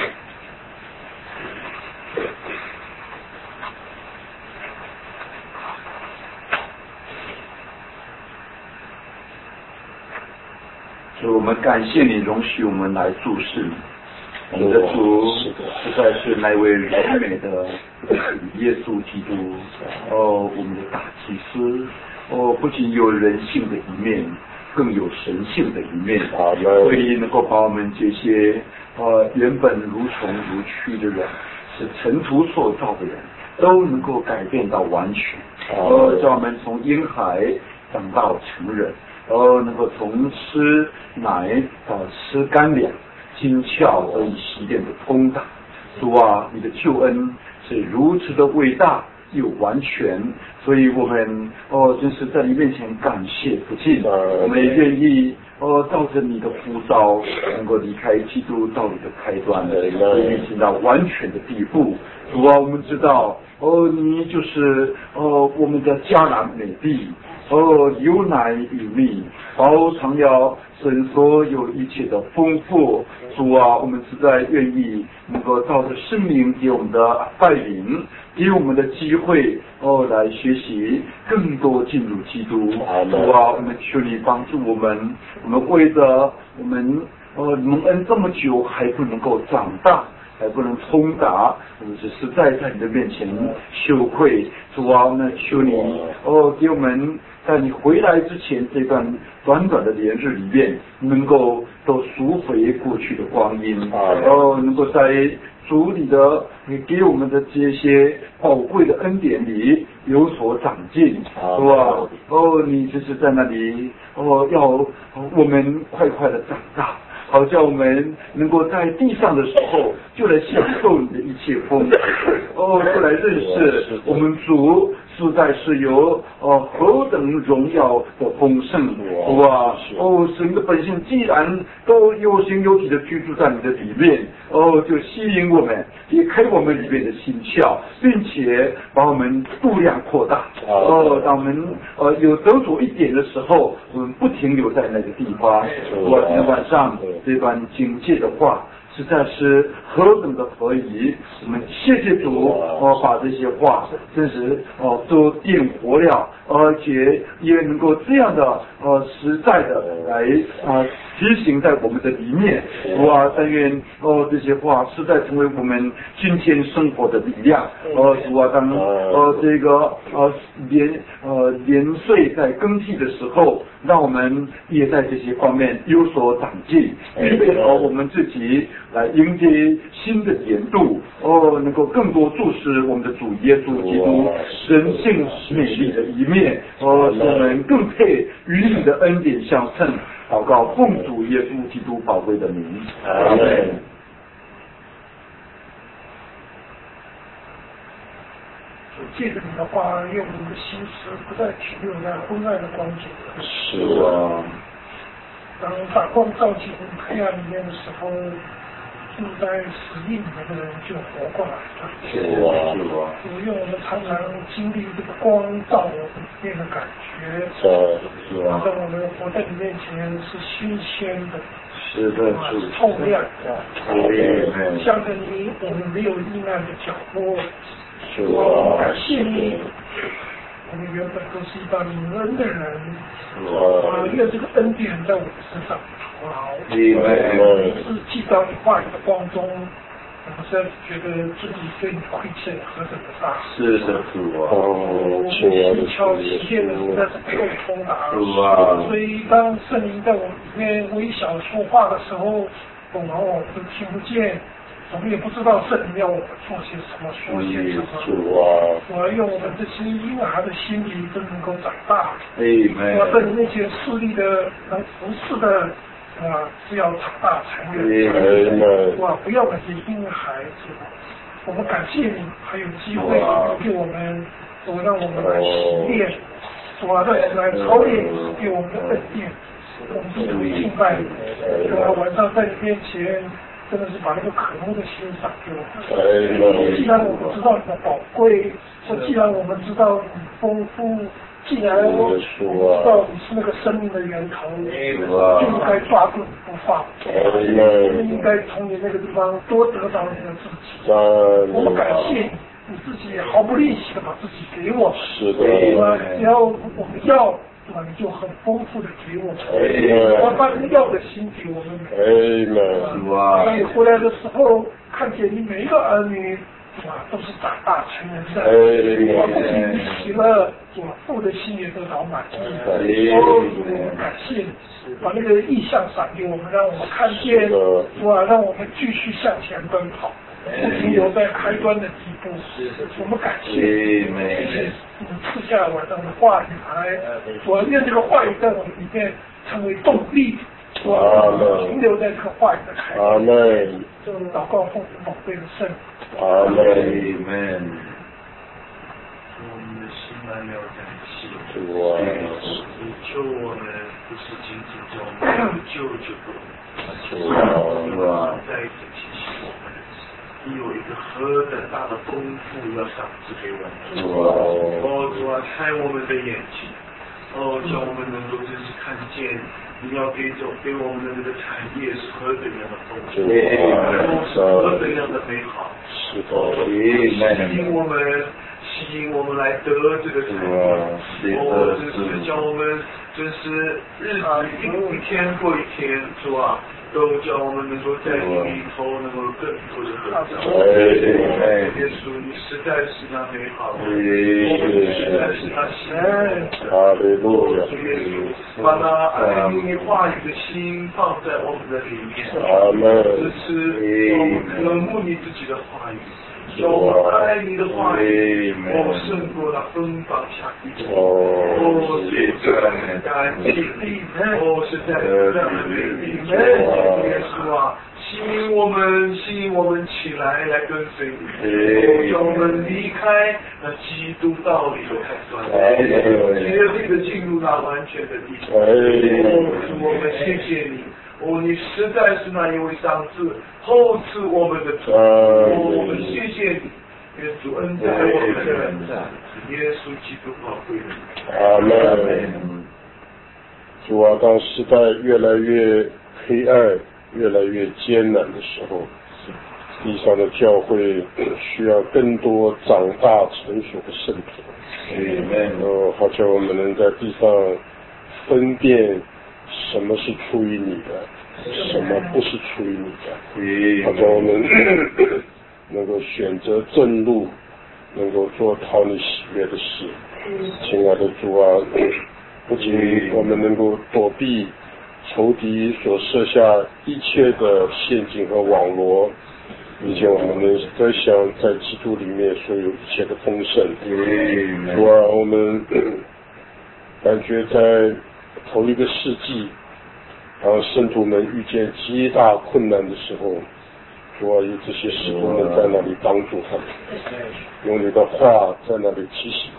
所以我们感谢你容许我们来注视你。我们的主实在是那位完美的耶稣基督，哦，我们的大祭司，哦，不仅有人性的一面，更有神性的一面，所以能够把我们这些呃原本如虫如蛆的人，是尘土所造的人，都能够改变到完全，呃，叫我们从婴孩长到成人，呃，能够从吃奶到吃干粮。精巧而以洗练的通达，主啊，你的救恩是如此的伟大又完全，所以我们哦，真是在你面前感谢不尽。我们也愿意哦，照着你的呼召，能够离开基督道理的开端，运行到完全的地步。主啊，我们知道哦，你就是哦我们的迦南美地。哦，有奶有蜜，包藏了神所有一切的丰富。主啊，我们实在愿意能够照着生命给我们的带领，给我们的机会，哦，来学习更多进入基督。主啊，我们求你帮助我们，我们为着我们呃蒙恩这么久还不能够长大。还不能通达，我们只是在在你的面前羞愧。主啊，我们求你哦，给我们在你回来之前这段短短的连日里面，能够都赎回过去的光阴，哦，能够在主你的你给我们的这些宝贵的恩典里有所长进，是吧？哦，你就是在那里哦，要我们快快的长大。好叫我们能够在地上的时候，就来享受你的一切丰盛，哦，就来认识我们主实在是有哦何等荣耀的丰盛，哇！哦，神的本性既然都有形有体的居住在你的里面，哦，就吸引我们，也开我们里面的心窍，并且把我们度量扩大。哦，当我们呃有得着一点的时候，我们不停留在那个地方。我今天晚上。这段警戒的话实在是何等的合宜，我们谢谢主哦，把这些话真是哦都点活了，而且也能够这样的呃实在的来啊、呃、提醒在我们的里面。主啊，但愿哦这些话实在成为我们今天生活的力量。哦，主啊，当呃这个呃年呃年岁在更替的时候，让我们也在这些方面有所长进，预备好我们自己来迎接新的年度，哦，能够更多注视我们的主耶稣基督神性美丽的一面，哦，使我们更配与你的恩典相称。祷告奉主耶稣基督宝贵的名，阿门。 借着你的话，用我们的心思不再停留在昏暗的光景。 是啊。 当把光照进黑暗里面的时候， 住在死荫里面的人就活过来了。 是啊，是啊。 因为我们常常经历这个光照我们里面的感觉， 是啊，是啊。 在我们活在你面前是新鲜的， 是的， 是透亮的， 是向着你，我们没有阴暗的角落。 是啊， 感谢你。我们原本都是一帮蒙恩的人， 啊， 愿这个恩典在我们身上酬劳。 每次记到你话语的光中，我们实在是觉得自己对你亏欠何等的大。 是的，主啊， 哦，亲爱的主，体验的实在是不够通达。主啊，所以当圣灵在我们里面微小说话的时候，往往我们都听不见。我们也不知道圣灵要我们做些什么，说些什么。 主啊， 我要用我们这些婴儿的心灵，真能够长大。 哎， 我在你面前势力的、能服侍的，啊，是要长大成人。哇，不要那些婴孩子。我们感谢你，还有机会给我们，我让我们来洗练，我让我们来操练，给我们的恩典，我们都敬拜你。我晚上在你面前。真的是把那个渴慕的心赏给我们。既然我们知道你的宝贵，或既然我们知道你丰富，既然我们知道你是那个生命的源头，就应该抓住你不放。我们应该从你那个地方多得到你的自己。我们感谢你，你自己毫不吝惜的把自己给我们。 是的。 只要我们要。你就很丰富的给我们，我们把你要的心给我们。 哎， 当你回来的时候，看见你每一个儿女，哇，都是长大成人的，我不仅你喜乐，主父的心也得到满意。哦，感谢你，把那个意象赏给我们，让我们看见，哇，让我们继续向前奔跑。不停留在开端的地步，我们感谢你，谢谢你赐下晚上的话语来，我愿这个话语在我们里面成为动力，我停留在这个话语的开端。就祷告奉宝贵的圣。 阿门。 我们的心满了感谢， 哇！ 你救我们不是仅仅叫我们救就够了，哇！再一次提醒我们。你有一个何等大的丰富要赏赐给我们，哦主啊，开我们的眼睛，哦叫我们能够真是看见你要给走给我们的这个产业是何等样的丰富，哦是何等样的美好， 是的， 吸引我们吸引我们来得这个产业，哦真是叫我们真是日子一一天过一天，主啊。都叫我们能够在你里头能够更多的合作。耶稣，你实在是那美好的，实在是那喜乐。 哈利路亚！ 主耶稣，把那爱你话语的心放在我们的里面。 阿门。 这是我们渴慕你自己的话语。叫我们爱你的话语，哦，胜过了芬芳下地。哦，谢谢，感谢你，哦，是在这样的美丽，耶稣啊，吸引我们，吸引我们起来，来跟随你，哦，叫我们离开那基督道理的开端，绝对的进入那完全的地方。哦，主，我们谢谢你。哦，你实在是那一位上次后赐我们的主，哦，我们谢谢你，愿主恩待我们的人，耶稣基督宝贵的。 阿门。主啊，当时代越来越黑暗、越来越艰难的时候，地上的教会需要更多长大成熟的圣徒。哦，好叫我们能在地上分辨。什么是出于你的，什么不是出于你的，好叫我们能够选择正路，能够做讨你喜悦的事。亲爱的主啊，不仅我们能够躲避仇敌所设下一切的陷阱和网罗，并且我们能得享在基督里面所有一切的丰盛。主啊，我们感觉在头一个世纪，当圣徒们遇见极大困难的时候，主啊，有这些使徒们在那里帮助他们，用你的话在那里提醒他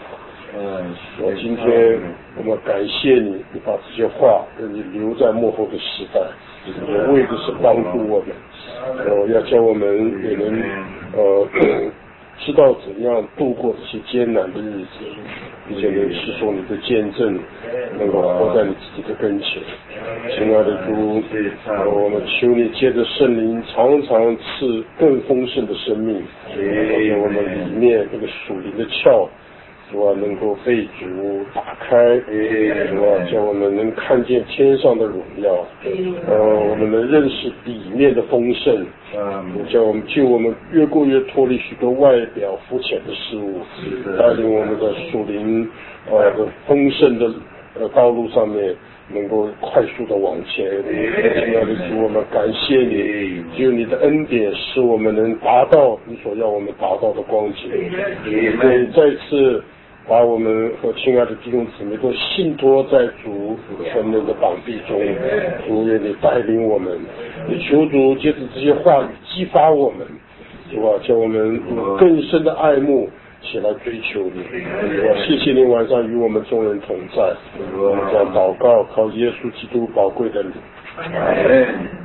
我今天我们感谢你，你把这些话让你留在幕后的时代，也为的是帮助我们，呃，要叫我们也能呃知道怎样度过这些艰难的日子，并且能持守你的见证，能够活在你自己的跟前。亲爱的主，呃，我们求你借着圣灵常常赐更丰盛的生命，在我们里面那个属灵的窍，主啊，能够被主打开，主啊，叫我们能看见天上的荣耀，呃，我们能认识里面的丰盛，叫我们救我们越过越脱离许多外表肤浅的事物，带领我们的属灵呃的丰盛的呃道路上面能够快速的往前。亲爱的主，我们感谢你，只有你的恩典使我们能达到你所要我们达到的光景。也再次把我们和亲爱的弟兄姊妹都信托在主全能的膀臂中，主愿你带领我们，也求主借着这些话语激发我们，主啊，叫我们有更深的爱慕起来追求你。我谢谢你晚上与我们众人同在，我们这样祷告，靠耶稣基督宝贵的名。